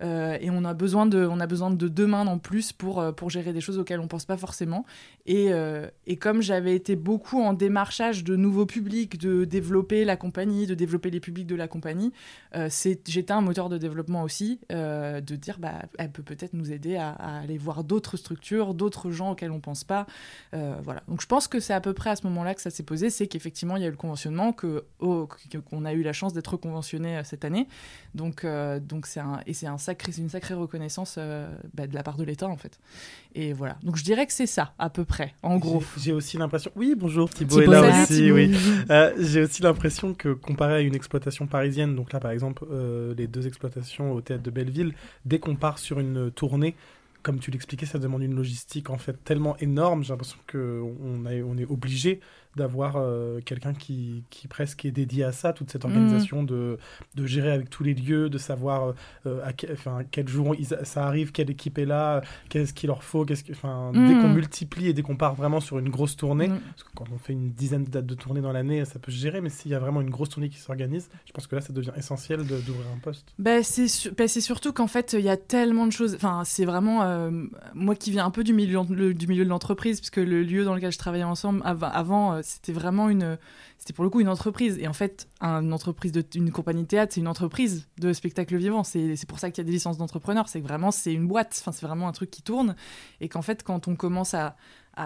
et on a besoin de 2 mains en plus pour gérer des choses auxquelles on pense pas forcément. Et comme j'avais été beaucoup en démarchage de nouveaux publics, de développer la compagnie, de développer les publics de la compagnie, j'étais un moteur de développement aussi, de dire elle peut peut-être nous aider à aller voir d'autres structures, d'autres gens auxquels on pense pas. Voilà. Donc je pense que c'est à peu près à ce moment-là que ça s'est posé, c'est qu'effectivement il y a eu le conventionnement, qu'on a eu la chance d'être conventionné cette année. Donc c'est une sacrée reconnaissance de la part de l'État en fait. Et voilà. Donc je dirais que c'est ça à peu près, en gros. J'ai aussi l'impression. Oui, bonjour, Thibaut est là aussi. Thibaut. Oui. J'ai aussi l'impression que comparé à une exploitation parisienne, donc là par exemple les 2 exploitations au théâtre de Belleville, dès qu'on part sur une tournée, comme tu l'expliquais, ça demande une logistique en fait tellement énorme. J'ai l'impression qu'on est obligé d'avoir quelqu'un qui presque est dédié à ça, toute cette organisation de gérer avec tous les lieux, de savoir quel jour ça arrive, quelle équipe est là, qu'est-ce qu'il leur faut, dès qu'on multiplie et dès qu'on part vraiment sur une grosse tournée, parce que quand on fait une dizaine de dates de tournée dans l'année, ça peut se gérer, mais s'il y a vraiment une grosse tournée qui s'organise, je pense que là, ça devient essentiel d'ouvrir un poste. C'est surtout qu'en fait, il y a tellement de choses. Enfin, c'est vraiment... moi qui viens un peu du milieu de l'entreprise, parce que le lieu dans lequel je travaillais ensemble avant c'était vraiment c'était pour le coup une entreprise. Et en fait, une compagnie de théâtre, c'est une entreprise de spectacle vivant. C'est pour ça qu'il y a des licences d'entrepreneurs. C'est que vraiment, c'est une boîte. Enfin, c'est vraiment un truc qui tourne. Et qu'en fait, quand on commence à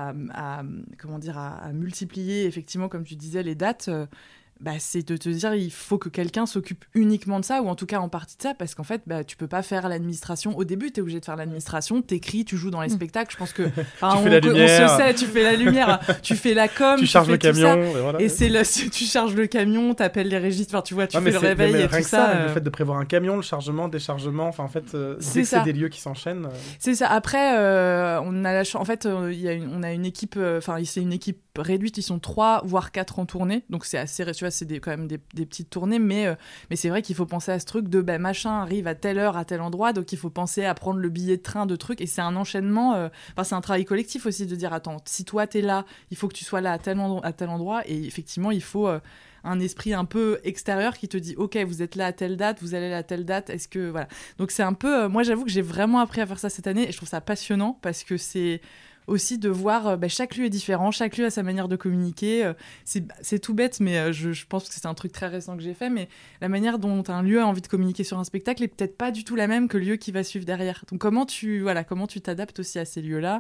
multiplier, effectivement, comme tu disais, les dates... c'est de te dire il faut que quelqu'un s'occupe uniquement de ça, ou en tout cas en partie de ça, parce qu'en fait tu peux pas faire l'administration. Au début t'es obligé de faire l'administration, t'écris, tu joues dans les spectacles. Je pense que on se sait, tu fais la lumière, tu fais la com, tu charges le camion, et voilà. Et tu charges le camion, t'appelles les régistes, tu vois, tu fais le réveil et tout ça. Le fait de prévoir un camion, le chargement, déchargement, en fait c'est des lieux qui s'enchaînent. C'est ça. Après on a en fait on a une équipe, c'est une équipe réduite, ils sont 3 voire 4 en tournée, donc c'est assez, tu vois, c'est quand même des petites tournées, mais c'est vrai qu'il faut penser à ce truc de machin arrive à telle heure à tel endroit, donc il faut penser à prendre le billet de train de trucs, et c'est un enchaînement, c'est un travail collectif aussi, de dire attends, si toi t'es là, il faut que tu sois là à tel endroit, et effectivement il faut un esprit un peu extérieur qui te dit ok, vous êtes là à telle date, vous allez là à telle date, est-ce que voilà. Donc c'est un peu, moi j'avoue que j'ai vraiment appris à faire ça cette année, et je trouve ça passionnant, parce que c'est aussi de voir chaque lieu est différent, chaque lieu a sa manière de communiquer. C'est tout bête, mais je pense que c'est un truc très récent que j'ai fait, mais la manière dont un lieu a envie de communiquer sur un spectacle est peut-être pas du tout la même que le lieu qui va suivre derrière. Donc comment tu t'adaptes aussi à ces lieux-là,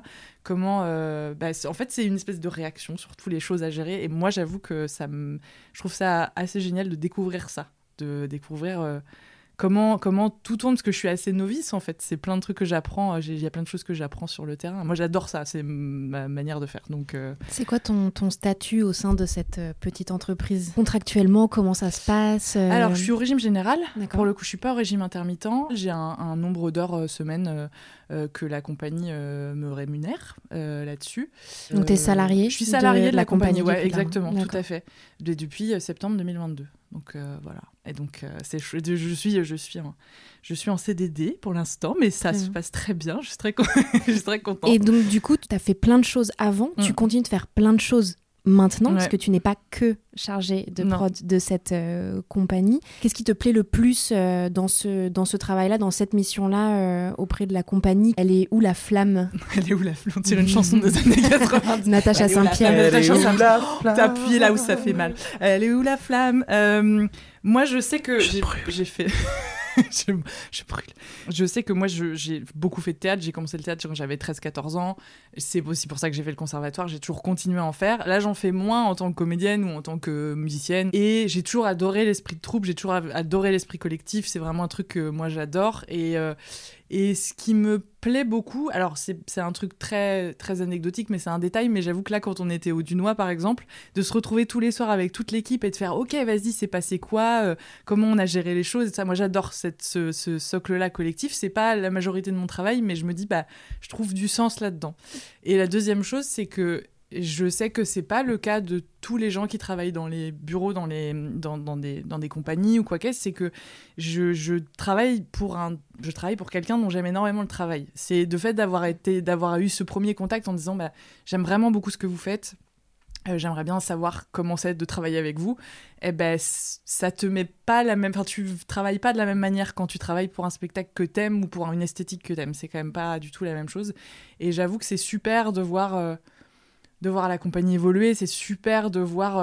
en fait c'est une espèce de réaction sur toutes les choses à gérer, et moi j'avoue que je trouve ça assez génial de découvrir ça, de découvrir... Comment tout tourne, parce que je suis assez novice en fait, c'est plein de trucs que j'apprends, il y a plein de choses que j'apprends sur le terrain. Moi j'adore ça, c'est ma manière de faire. Donc c'est quoi ton statut au sein de cette petite entreprise? Contractuellement, comment ça se passe? Alors je suis au régime général. D'accord. Pour le coup je suis pas au régime intermittent, j'ai un nombre d'heures semaine que la compagnie me rémunère là-dessus. Donc t'es salarié? Je suis salarié de la compagnie, ouais, exactement, D'accord. tout à fait, depuis septembre 2022. Donc voilà. Et donc je suis en CDD pour l'instant, mais ça se passe très bien. Je suis très contente. Et donc du coup, tu as fait plein de choses avant. Tu continues de faire plein de choses maintenant, parce que tu n'es pas que chargée de prod de cette compagnie. Qu'est-ce qui te plaît le plus dans ce travail-là, dans cette mission-là auprès de la compagnie? Elle est où la flamme? Elle est où la flamme? On tire une chanson des années 90. Natacha Saint-Pierre. T'as appuyé là où ça fait mal. Elle est où la flamme? Moi, je sais que j'ai fait... je brûle. Je sais que moi, j'ai beaucoup fait de théâtre. J'ai commencé le théâtre quand j'avais 13-14 ans. C'est aussi pour ça que j'ai fait le conservatoire. J'ai toujours continué à en faire. Là, j'en fais moins en tant que comédienne ou en tant que musicienne. Et j'ai toujours adoré l'esprit de troupe. J'ai toujours adoré l'esprit collectif. C'est vraiment un truc que moi, j'adore. Et ce qui me plaît beaucoup, alors c'est un truc très, très anecdotique, mais c'est un détail, mais j'avoue que là, quand on était au Dunois, par exemple, de se retrouver tous les soirs avec toute l'équipe et de faire « Ok, vas-y, c'est passé quoi comment on a géré les choses ?» Ça, moi, j'adore ce socle-là collectif. C'est pas la majorité de mon travail, mais je me dis, je trouve du sens là-dedans. Et la deuxième chose, c'est que je sais que c'est pas le cas de tous les gens qui travaillent dans les bureaux, dans des compagnies ou quoi qu'est-ce. C'est que je travaille pour quelqu'un dont j'aime énormément le travail. C'est de fait d'avoir eu ce premier contact en disant j'aime vraiment beaucoup ce que vous faites. j'aimerais bien savoir comment c'est de travailler avec vous. Eh ben, ça te met pas la même... Enfin, tu travailles pas de la même manière quand tu travailles pour un spectacle que t'aimes ou pour une esthétique que t'aimes. C'est quand même pas du tout la même chose. Et j'avoue que c'est super de voir la compagnie évoluer, c'est super de voir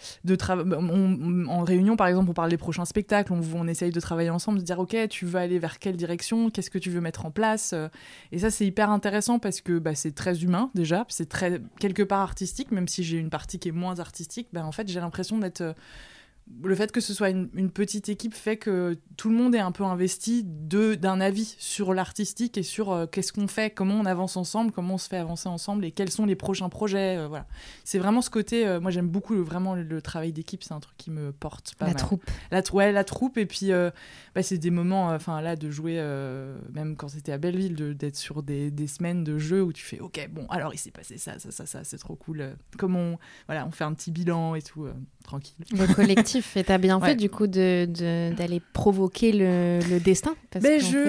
en réunion par exemple on parle des prochains spectacles, on essaye de travailler ensemble, de dire ok tu veux aller vers quelle direction, qu'est-ce que tu veux mettre en place, et ça c'est hyper intéressant parce que c'est très humain déjà, c'est très quelque part artistique, même si j'ai une partie qui est moins artistique, en fait j'ai l'impression d'être... Le fait que ce soit une petite équipe fait que tout le monde est un peu investi d'un avis sur l'artistique et sur qu'est-ce qu'on fait, comment on avance ensemble, comment on se fait avancer ensemble et quels sont les prochains projets. Voilà. C'est vraiment ce côté... moi, j'aime beaucoup vraiment le travail d'équipe. C'est un truc qui me porte pas mal. Troupe. La troupe. Et puis, c'est des moments... là, de jouer, même quand c'était à Belleville, d'être sur des semaines de jeu où tu fais « Ok, bon, alors il s'est passé ça, c'est trop cool. » Comment on fait un petit bilan et tout, tranquille. Le collectif. Et t'as bien fait du coup d'aller provoquer le destin. Parce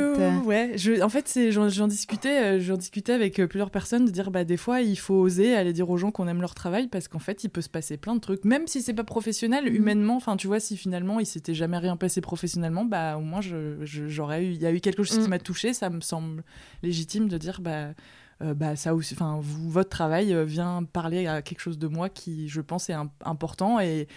en fait, j'en discutais avec plusieurs personnes de dire des fois il faut oser aller dire aux gens qu'on aime leur travail parce qu'en fait il peut se passer plein de trucs, même si c'est pas professionnel, humainement. Enfin tu vois, si finalement il s'était jamais rien passé professionnellement, au moins il y a eu quelque chose qui m'a touchée, ça me semble légitime de dire ça aussi, votre travail vient parler à quelque chose de moi qui, je pense, est important et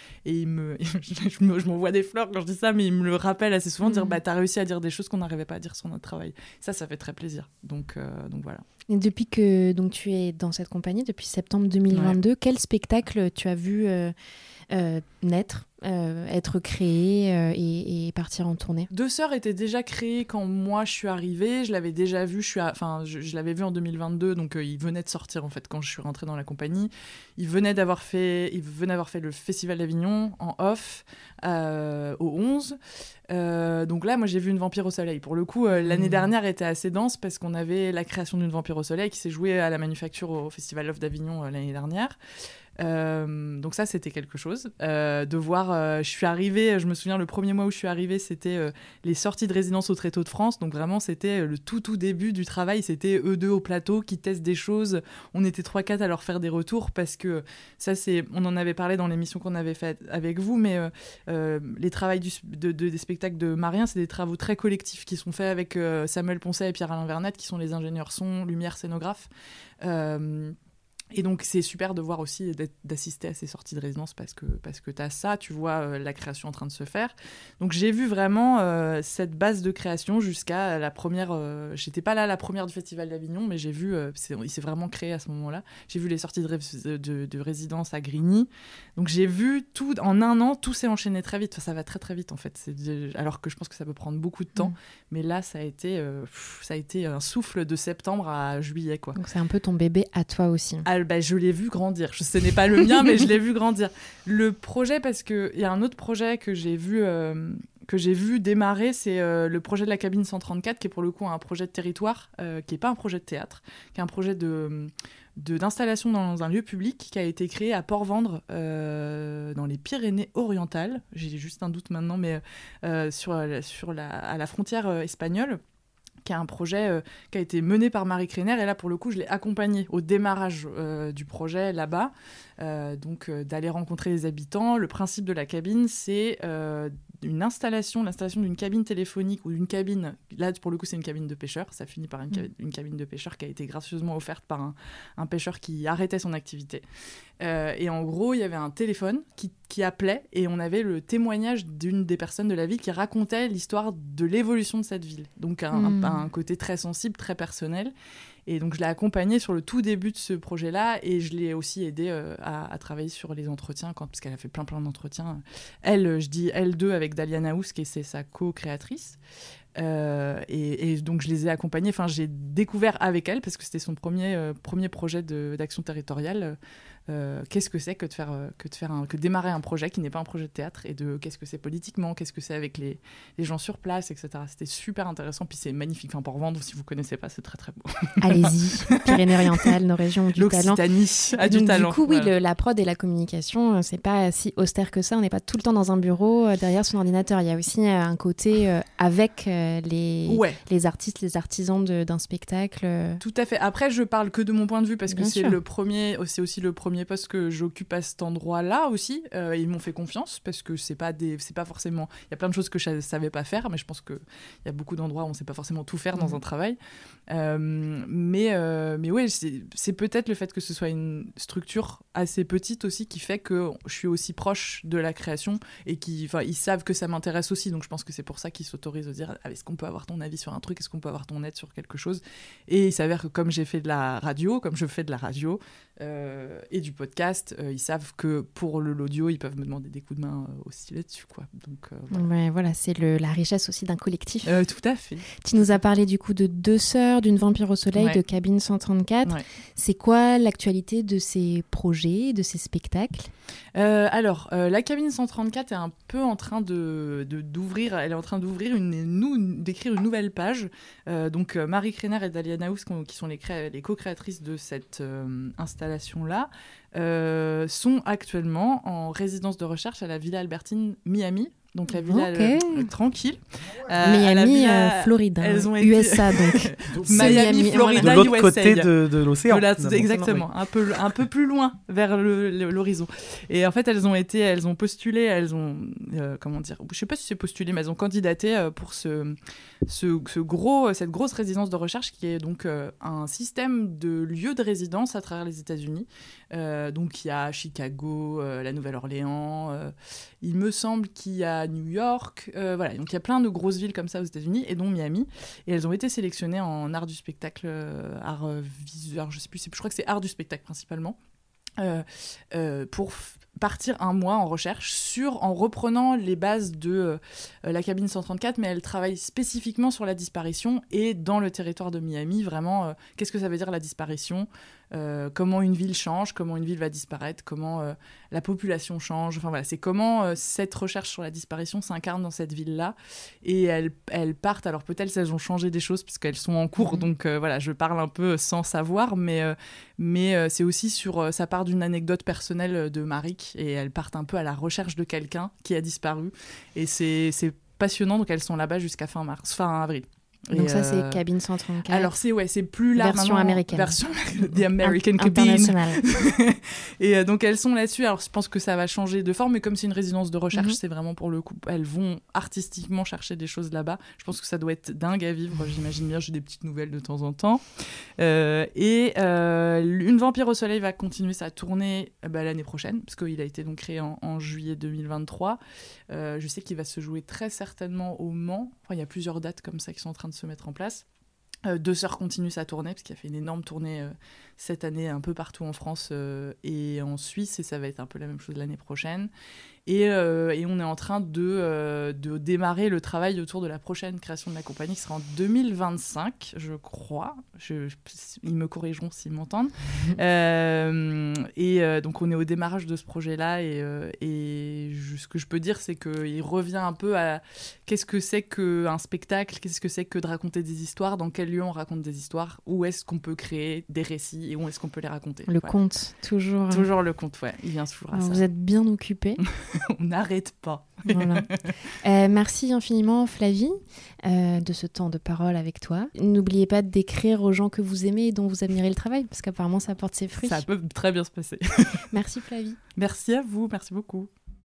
je m'envoie des fleurs quand je dis ça, mais il me le rappelle assez souvent, de dire t'as réussi à dire des choses qu'on n'arrivait pas à dire sur notre travail. Ça fait très plaisir. Donc voilà. Et depuis que tu es dans cette compagnie, depuis septembre 2022, quel spectacle tu as vu naître, être créé et partir en tournée? Deux Sœurs était déjà créé quand moi je suis arrivée, je l'avais déjà vu, je l'avais vu en 2022, donc il venait de sortir en fait quand je suis rentrée dans la compagnie. Il venait d'avoir fait le Festival d'Avignon en off au 11. Donc là, moi j'ai vu Une Vampire au Soleil. Pour le coup, l'année dernière était assez dense parce qu'on avait la création d'Une Vampire au Soleil qui s'est jouée à la Manufacture au Festival Off d'Avignon l'année dernière. Donc ça c'était quelque chose de voir, je suis arrivée, je me souviens le premier mois où je suis arrivée c'était les sorties de résidence au Tréteau de France, donc vraiment c'était le tout début du travail, c'était eux deux au plateau qui testent des choses, on était 3-4 à leur faire des retours parce que ça on en avait parlé dans l'émission qu'on avait faite avec vous, mais les travails des spectacles de Marien, c'est des travaux très collectifs qui sont faits avec Samuel Poncet et Pierre-Alain Vernet qui sont les ingénieurs son, lumière, scénographes. Et donc c'est super de voir aussi d'assister à ces sorties de résidence parce que t'as ça, tu vois la création en train de se faire. Donc j'ai vu vraiment cette base de création jusqu'à la première. J'étais pas là la première du Festival d'Avignon, mais j'ai vu il s'est vraiment créé à ce moment-là. J'ai vu les sorties de résidence à Grigny. Donc j'ai vu tout en un an, tout s'est enchaîné très vite. Enfin, ça va très très vite en fait. Alors que je pense que ça peut prendre beaucoup de temps, mais là ça a été un souffle de septembre à juillet quoi. Donc c'est un peu ton bébé à toi aussi. Je l'ai vu grandir. Ce n'est pas le mien, mais je l'ai vu grandir. Le projet, parce qu'il y a un autre projet que j'ai vu démarrer, c'est le projet de la cabine 134, qui est pour le coup un projet de territoire, qui n'est pas un projet de théâtre, qui est un projet d'installation dans un lieu public qui a été créé à Port-Vendre, dans les Pyrénées-Orientales. J'ai juste un doute maintenant, mais à la frontière espagnole. Qui est un projet qui a été mené par Marie Créner, et là pour le coup je l'ai accompagnée au démarrage du projet là-bas, donc d'aller rencontrer les habitants. Le principe de la cabine, c'est l'installation d'une cabine téléphonique ou d'une cabine, là pour le coup c'est une cabine de pêcheur, ça finit par une cabine de pêcheur qui a été gracieusement offerte par un pêcheur qui arrêtait son activité. Et en gros, il y avait un téléphone qui appelait et on avait le témoignage d'une des personnes de la ville qui racontait l'histoire de l'évolution de cette ville. Donc un côté très sensible, très personnel. Et donc je l'ai accompagnée sur le tout début de ce projet-là et je l'ai aussi aidée à travailler sur les entretiens, parce qu'elle a fait plein d'entretiens. Je dis elle deux avec Dalia Naous, qui est sa co-créatrice. Et donc je les ai accompagnés, enfin j'ai découvert avec elle parce que c'était son premier projet d'action territoriale, qu'est-ce que c'est que de démarrer un projet qui n'est pas un projet de théâtre, et qu'est-ce que c'est politiquement, qu'est-ce que c'est avec les gens sur place, etc. C'était super intéressant, puis c'est magnifique. Enfin, Port-Vendre, si vous connaissez pas, c'est très très beau. Allez-y, Pyrénées-Orientales, nos régions du talent. L'Occitanie a du talent. Du coup, oui, la prod et la communication, c'est pas si austère que ça. On n'est pas tout le temps dans un bureau derrière son ordinateur. Il y a aussi un côté avec les artistes, les artisans d'un spectacle. Tout à fait. Après, je parle que de mon point de vue parce que Bien c'est sûr. c'est aussi le premier poste que j'occupe à cet endroit-là aussi. Ils m'ont fait confiance parce que c'est pas forcément. Il y a plein de choses que je savais pas faire, mais je pense que il y a beaucoup d'endroits où on sait pas forcément tout faire dans un travail. Mais ouais, c'est peut-être le fait que ce soit une structure assez petite aussi qui fait que je suis aussi proche de la création et ils savent que ça m'intéresse aussi. Donc je pense que c'est pour ça qu'ils s'autorisent à dire est-ce qu'on peut avoir ton avis sur un truc, est-ce qu'on peut avoir ton aide sur quelque chose. Et il s'avère que comme je fais de la radio et du podcast, ils savent que pour l'audio, ils peuvent me demander des coups de main aussi là-dessus, quoi. Donc voilà, c'est la richesse aussi d'un collectif. Tout à fait. Tu nous as parlé du coup de 2 sœurs, d'une Vampire au soleil, Ouais. de Cabine 134. Ouais. C'est quoi l'actualité de ces projets, de ces spectacles ? Alors, la Cabine 134 est un peu en train d'ouvrir, elle est en train d'écrire une nouvelle page. Donc, Marie Krener et Dalia Naous, qui sont les co-créatrices de cette installation-là, sont actuellement en résidence de recherche à la Villa Albertine Miami. Donc la villa tranquille. Miami, Floride, elles ont USA donc. Miami, Florida, de l'autre USA. côté de l'océan. Exactement, un peu plus loin vers l'horizon. Et en fait, elles ont postulé, je sais pas si c'est postulé, mais elles ont candidaté pour cette grosse résidence de recherche qui est donc un système de lieux de résidence à travers les États-Unis. Donc il y a Chicago, la Nouvelle-Orléans, il me semble qu'il y a New York, voilà, donc il y a plein de grosses villes comme ça aux États-Unis et dont Miami, et elles ont été sélectionnées en art du spectacle, art visuel, je sais plus, je crois que c'est art du spectacle principalement, pour partir un mois en recherche en reprenant les bases de la Cabine 134, mais elle travaille spécifiquement sur la disparition et dans le territoire de Miami, vraiment, qu'est-ce que ça veut dire la disparition, comment une ville change, comment une ville va disparaître, comment la population change, enfin voilà, c'est comment cette recherche sur la disparition s'incarne dans cette ville-là, et elles partent, alors peut-être elles ont changé des choses puisqu'elles sont en cours, donc voilà, je parle un peu sans savoir, mais c'est aussi ça part d'une anecdote personnelle de Marie, et elles partent un peu à la recherche de quelqu'un qui a disparu, et c'est passionnant, donc elles sont là-bas jusqu'à fin avril. Donc ça, c'est Cabine 134. Alors c'est plus là version maintenant, américaine. Version The American Cabine. Et donc elles sont là-dessus. Alors je pense que ça va changer de forme, mais comme c'est une résidence de recherche, c'est vraiment pour le coup, elles vont artistiquement chercher des choses là-bas. Je pense que ça doit être dingue à vivre. J'imagine bien, j'ai des petites nouvelles de temps en temps. Une Vampire au soleil va continuer sa tournée l'année prochaine, parce qu'il a été donc créé en juillet 2023. Je sais qu'il va se jouer très certainement au Mans. Enfin, il y a plusieurs dates comme ça qui sont en train de se mettre en place. 2 sœurs continue sa tournée, parce qu'il a fait une énorme tournée cette année un peu partout en France et en Suisse, et ça va être un peu la même chose l'année prochaine. Et on est en train de démarrer le travail autour de la prochaine création de la compagnie, qui sera en 2025, je crois. Ils me corrigeront s'ils m'entendent. Donc on est au démarrage de ce projet-là, et ce que je peux dire, c'est qu'il revient un peu à qu'est-ce que c'est qu'un spectacle, qu'est-ce que c'est que de raconter des histoires, dans quel lieu on raconte des histoires, où est-ce qu'on peut créer des récits et où est-ce qu'on peut les raconter. Le conte, toujours. Toujours le conte, ouais, il vient toujours à ça. Vous êtes bien occupés. On n'arrête pas. Voilà. Merci infiniment, Flavie, de ce temps de parole avec toi. N'oubliez pas de décrire aux gens que vous aimez et dont vous admirez le travail, parce qu'apparemment ça porte ses fruits. Ça peut très bien se passer. Merci Flavie. Merci à vous, merci beaucoup.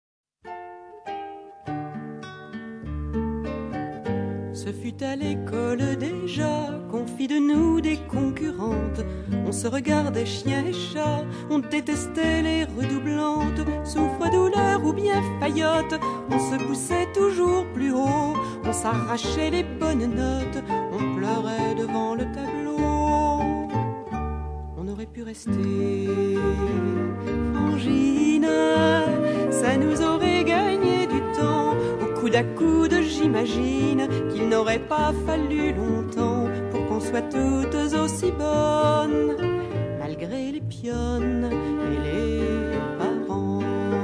Ce fut à l'école déjà qu'on fit de nous des concurrentes. On se regardait chien et chat, on détestait les redoublantes. Souffre-douleur ou bien faillotte, on se poussait toujours plus haut. On s'arrachait les bonnes notes, on pleurait devant le tableau. On aurait pu rester frangine, ça nous aurait gagné du temps. Coude à coude, j'imagine qu'il n'aurait pas fallu longtemps pour qu'on soit toutes aussi bonnes, malgré les pionnes et les parents.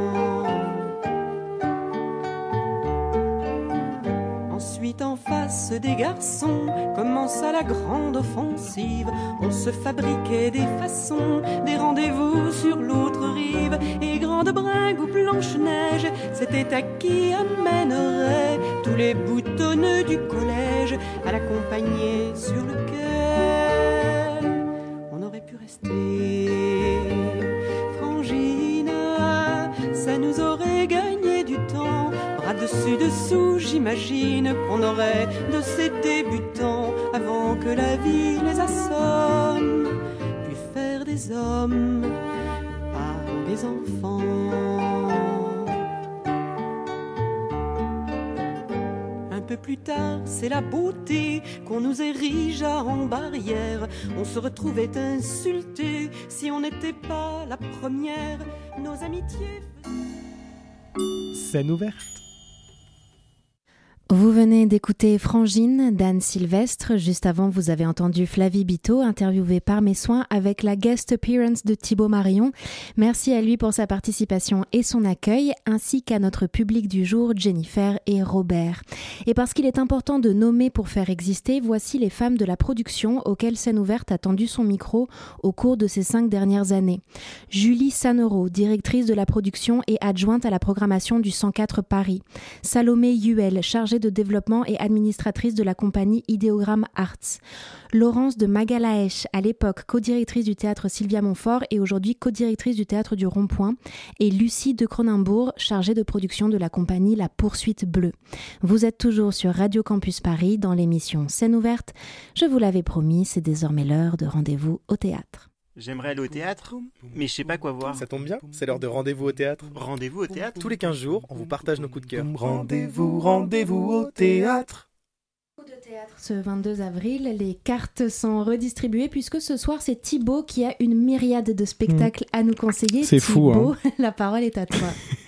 Ensuite, en face des garçons, commença la grande offensive. On se fabriquait des façons, des rendez-vous sur l'autre rive, et grand enfants de bringue ou Blanche-Neige, c'était à qui amènerait tous les boutonneux du collège à l'accompagner sur le quai. On aurait pu rester Frangine, ça nous aurait gagné du temps. Bras dessus dessous, j'imagine qu'on aurait de ces débutants avant que la vie les assomme, puis faire des hommes par des enfants. Un peu plus tard, c'est la beauté qu'on nous érigea en barrière. On se retrouvait insultés si on n'était pas la première. Nos amitiés... Scène ouverte. Vous venez d'écouter Frangine d'Anne Sylvestre. Juste avant, vous avez entendu Flavie Bito, interviewée par Mes Soins avec la guest appearance de Thibaut Marion. Merci à lui pour sa participation et son accueil, ainsi qu'à notre public du jour, Jennifer et Robert. Et parce qu'il est important de nommer pour faire exister, voici les femmes de la production auxquelles Scène Ouverte a tendu son micro au cours de ces 5 dernières années. Julie Sanero, directrice de la production et adjointe à la programmation du 104 Paris. Salomé Yuel, chargée de développement et administratrice de la compagnie Idéogramme Arts. Laurence de Magalaèche, à l'époque co-directrice du théâtre Sylvia Montfort et aujourd'hui co-directrice du théâtre du Rond-Point, et Lucie de Cronenbourg, chargée de production de la compagnie La Poursuite Bleue. Vous êtes toujours sur Radio Campus Paris dans l'émission Scène Ouverte. Je vous l'avais promis, c'est désormais l'heure de rendez-vous au théâtre. J'aimerais aller au théâtre, mais je sais pas quoi voir. Ça tombe bien, c'est l'heure de rendez-vous au théâtre. Rendez-vous au théâtre ? Tous les 15 jours, on vous partage nos coups de cœur. Rendez-vous au théâtre. Ce 22 avril, les cartes sont redistribuées puisque ce soir, c'est Thibaut qui a une myriade de spectacles à nous conseiller. C'est Thibaut, fou, hein. La parole est à toi.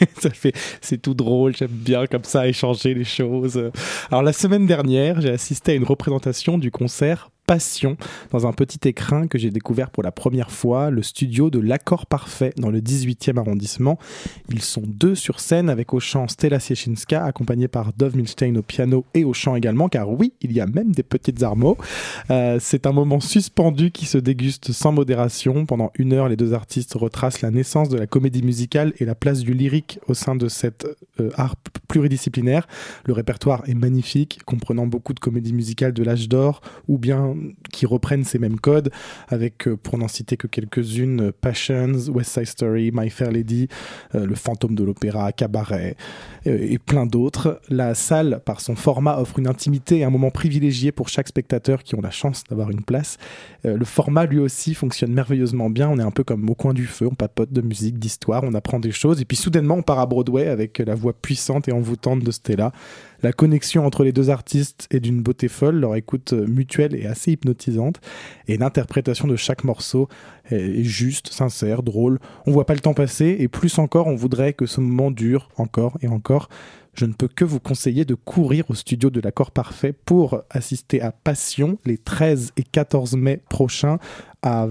C'est tout drôle, j'aime bien comme ça échanger les choses. Alors la semaine dernière, j'ai assisté à une représentation du concert Passion dans un petit écrin que j'ai découvert pour la première fois, le studio de l'Accord Parfait dans le 18e arrondissement. Ils sont 2 sur scène avec au chant Stella Sieczynska accompagnée par Dove Milstein au piano et au chant également, car oui, il y a même des petites armeaux. C'est un moment suspendu qui se déguste sans modération. Pendant 1 heure, les 2 artistes retracent la naissance de la comédie musicale et la place du lyrique au sein de cet art pluridisciplinaire. Le répertoire est magnifique, comprenant beaucoup de comédies musicales de l'âge d'or ou bien qui reprennent ces mêmes codes avec, pour n'en citer que quelques-unes, Passions, West Side Story, My Fair Lady, Le Fantôme de l'Opéra, Cabaret et plein d'autres. La salle, par son format, offre une intimité et un moment privilégié pour chaque spectateur qui ont la chance d'avoir une place. Le format, lui aussi, fonctionne merveilleusement bien. On est un peu comme au coin du feu, on papote de musique, d'histoire, on apprend des choses et puis soudainement on part à Broadway avec la voix puissante et envoûtante de Stella. La connexion entre les 2 artistes est d'une beauté folle, leur écoute mutuelle est assez hypnotisante et l'interprétation de chaque morceau est juste, sincère, drôle. On voit pas le temps passer et plus encore, on voudrait que ce moment dure encore et encore. Je ne peux que vous conseiller de courir au studio de l'Accord Parfait pour assister à Passion les 13 et 14 mai prochains à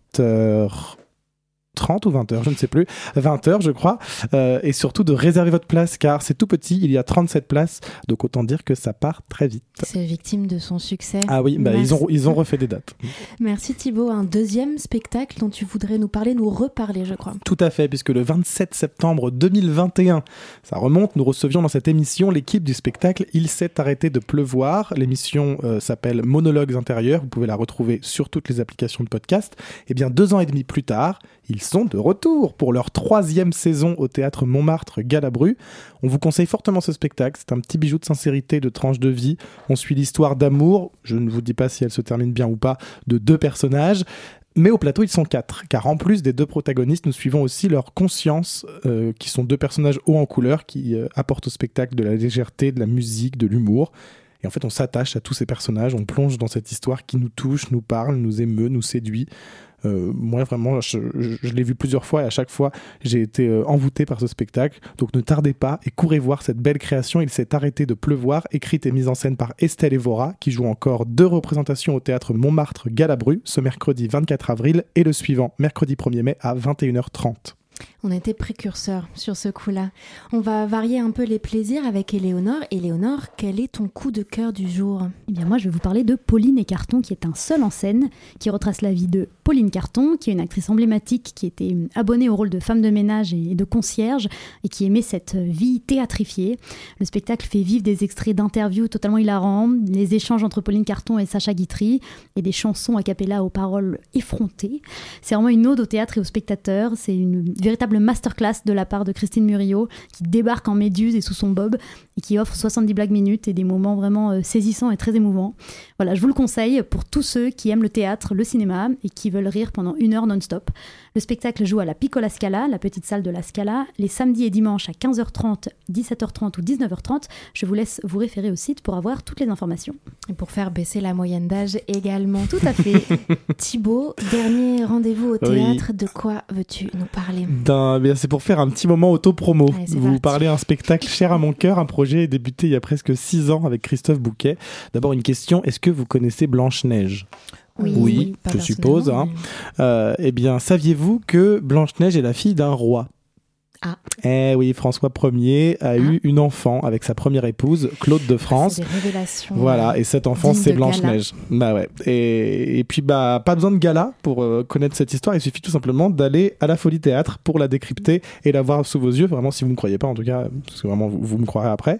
20h. 30 ou 20h, je ne sais plus, 20h je crois, et surtout de réserver votre place car c'est tout petit, il y a 37 places, donc autant dire que ça part très vite. C'est victime de son succès. Ah oui, bah ils ont refait des dates. Merci Thibaut. Un deuxième spectacle dont tu voudrais nous parler, nous reparler je crois. Tout à fait, puisque le 27 septembre 2021, ça remonte, nous recevions dans cette émission l'équipe du spectacle Il s'est arrêté de pleuvoir. L'émission s'appelle Monologues intérieurs, vous pouvez la retrouver sur toutes les applications de podcast. Et bien 2 ans et demi plus tard, ils sont de retour pour leur 3e saison au théâtre Montmartre-Galabru. On vous conseille fortement ce spectacle, c'est un petit bijou de sincérité, de tranche de vie. On suit l'histoire d'amour, je ne vous dis pas si elle se termine bien ou pas, de 2 personnages. Mais au plateau, ils sont 4, car en plus des 2 protagonistes, nous suivons aussi leur conscience, qui sont 2 personnages hauts en couleur, qui apportent au spectacle de la légèreté, de la musique, de l'humour. Et en fait, on s'attache à tous ces personnages, on plonge dans cette histoire qui nous touche, nous parle, nous émeut, nous séduit. Moi, vraiment, je l'ai vu plusieurs fois et à chaque fois, j'ai été envoûté par ce spectacle. Donc, ne tardez pas et courez voir cette belle création. Il s'est arrêté de pleuvoir, écrite et mise en scène par Estelle Evora, qui joue encore 2 représentations au théâtre Montmartre-Galabru ce mercredi 24 avril et le suivant, mercredi 1er mai à 21h30. On était précurseurs sur ce coup-là. On va varier un peu les plaisirs avec Éléonore. Éléonore, quel est ton coup de cœur du jour ? Eh bien moi je vais vous parler de Pauline et Carton, qui est un seul en scène, qui retrace la vie de Pauline Carton, qui est une actrice emblématique, qui était abonnée au rôle de femme de ménage et de concierge, et qui aimait cette vie théâtrifiée. Le spectacle fait vivre des extraits d'interviews totalement hilarants, les échanges entre Pauline Carton et Sacha Guitry, et des chansons a cappella aux paroles effrontées. C'est vraiment une ode au théâtre et aux spectateurs. C'est une véritable masterclass de la part de Christine Murillo, qui débarque en méduse et sous son bob et qui offre 70 blagues minutes et des moments vraiment saisissants et très émouvants. Voilà, je vous le conseille pour tous ceux qui aiment le théâtre, le cinéma et qui veulent rire pendant 1 heure non-stop. Le spectacle joue à la Piccola Scala, la petite salle de la Scala, les samedis et dimanches à 15h30, 17h30 ou 19h30. Je vous laisse vous référer au site pour avoir toutes les informations. Et pour faire baisser la moyenne d'âge également. Tout à fait. Thibaut, dernier rendez-vous au théâtre, oui. De quoi veux-tu nous parler ? C'est pour faire un petit moment auto-promo. Allez, vous parlez d'un spectacle cher à mon cœur, un projet débuté il y a presque 6 ans avec Christophe Bouquet. D'abord une question, est-ce que vous connaissez Blanche-Neige ? Oui, je suppose. Hein. Eh bien, saviez-vous que Blanche-Neige est la fille d'un roi ? Ah. Eh oui, François Ier a eu une enfant avec sa première épouse, Claude de France. C'est des révélations. Voilà, et cet enfant, c'est Blanche-Neige. Bah ouais. Et puis, pas besoin de gala pour connaître cette histoire. Il suffit tout simplement d'aller à la Folie Théâtre pour la décrypter et la voir sous vos yeux. Vraiment, si vous ne me croyez pas, en tout cas, parce que vraiment, vous me croirez après.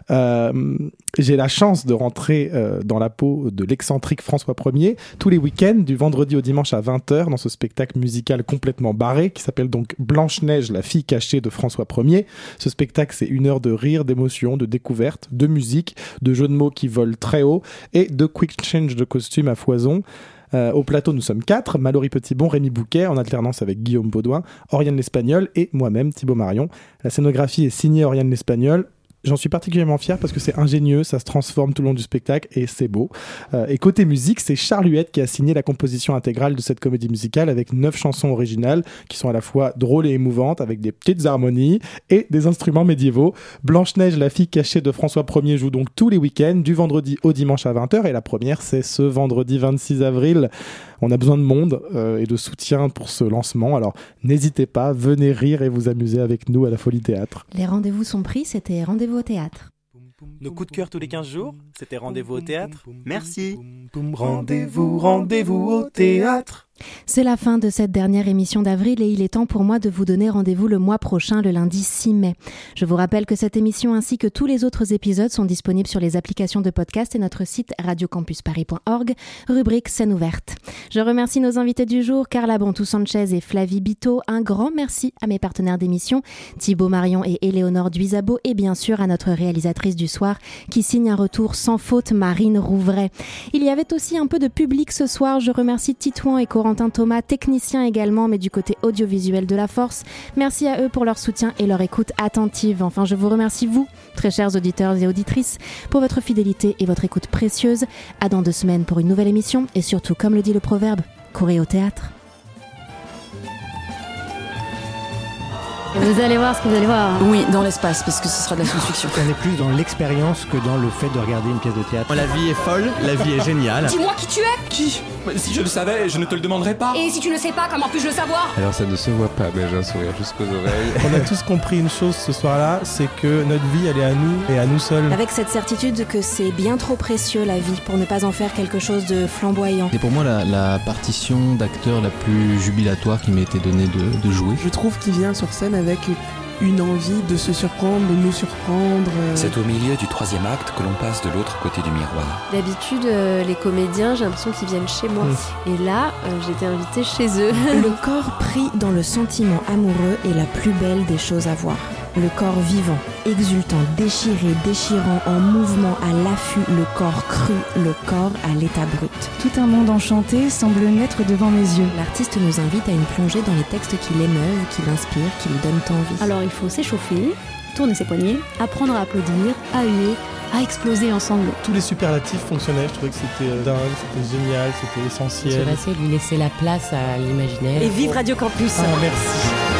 J'ai la chance de rentrer dans la peau de l'excentrique François Ier tous les week-ends, du vendredi au dimanche à 20h, dans ce spectacle musical complètement barré qui s'appelle donc Blanche-Neige, la fille cachée de François Ier. Ce spectacle, c'est 1 heure de rire, d'émotion, de découverte, de musique, de jeux de mots qui volent très haut et de quick change de costumes à foison. Au plateau, nous sommes 4, Mallory Petitbon, Rémi Bouquet, en alternance avec Guillaume Baudouin, Oriane L'Espagnol et moi-même, Thibaut Marion. La scénographie est signée Oriane L'Espagnol. J'en suis particulièrement fier parce que c'est ingénieux, ça se transforme tout le long du spectacle et c'est beau. Et côté musique, c'est Charles Huette qui a signé la composition intégrale de cette comédie musicale avec 9 chansons originales qui sont à la fois drôles et émouvantes avec des petites harmonies et des instruments médiévaux. Blanche-Neige, la fille cachée de François Ier, joue donc tous les week-ends du vendredi au dimanche à 20h et la première c'est ce vendredi 26 avril. On a besoin de monde et de soutien pour ce lancement, alors n'hésitez pas, venez rire et vous amuser avec nous à la Folie Théâtre. Les rendez-vous sont pris, c'était Rendez-vous au théâtre. Nos coups de cœur tous les 15 jours, c'était Rendez-vous au théâtre. Merci. Rendez-vous au théâtre. C'est la fin de cette dernière émission d'avril et il est temps pour moi de vous donner rendez-vous le mois prochain, le lundi 6 mai. Je vous rappelle que cette émission ainsi que tous les autres épisodes sont disponibles sur les applications de podcast et notre site radiocampusparis.org, rubrique scène ouverte. Je remercie nos invités du jour, Carla Bantou-Sanchez et Flavie Bito. Un grand merci à mes partenaires d'émission, Thibaut Marion et Éléonore Duisabo, et bien sûr à notre réalisatrice du soir qui signe un retour sans faute, Marine Rouvray. Il y avait aussi un peu de public ce soir. Je remercie Titouan et Corentin Thomas, technicien également, mais du côté audiovisuel de la Force. Merci à eux pour leur soutien et leur écoute attentive. Enfin, je vous remercie vous, très chers auditeurs et auditrices, pour votre fidélité et votre écoute précieuse. À dans 2 semaines pour une nouvelle émission et surtout, comme le dit le proverbe, courez au théâtre. Vous allez voir ce que vous allez voir. Oui, dans l'espace, parce que ce sera de la science-fiction. On est plus dans l'expérience que dans le fait de regarder une pièce de théâtre. La vie est folle, la vie est géniale. Dis-moi qui tu es. Qui ? Si je le savais, je ne te le demanderais pas. Et si tu ne sais pas, comment puis-je le savoir ? Alors ça ne se voit pas, mais j'ai un sourire jusqu'aux oreilles. On a tous compris une chose ce soir-là, c'est que notre vie, elle est à nous et à nous seuls. Avec cette certitude que c'est bien trop précieux la vie pour ne pas en faire quelque chose de flamboyant. C'est pour moi la partition d'acteur la plus jubilatoire qui m'a été donnée de jouer. Je trouve qu'il vient sur scène avec une envie de se surprendre, de nous surprendre. C'est au milieu du 3e acte que l'on passe de l'autre côté du miroir. D'habitude, les comédiens, j'ai l'impression qu'ils viennent chez moi. Et là, j'étais invitée chez eux. Le corps pris dans le sentiment amoureux est la plus belle des choses à voir. Le corps vivant, exultant, déchiré, déchirant, en mouvement, à l'affût, le corps cru, le corps à l'état brut. Tout un monde enchanté semble naître devant mes yeux. L'artiste nous invite à une plongée dans les textes qui l'émeuvent, qui l'inspirent, qui lui donnent envie. Alors il faut s'échauffer, tourner ses poignets, apprendre à applaudir, à huer, à exploser en sanglots. Tous les superlatifs fonctionnaient, je trouvais que c'était dingue, c'était génial, c'était essentiel. Se laisser lui laisser la place à l'imaginaire. Et vive Radio Campus. Ah, merci.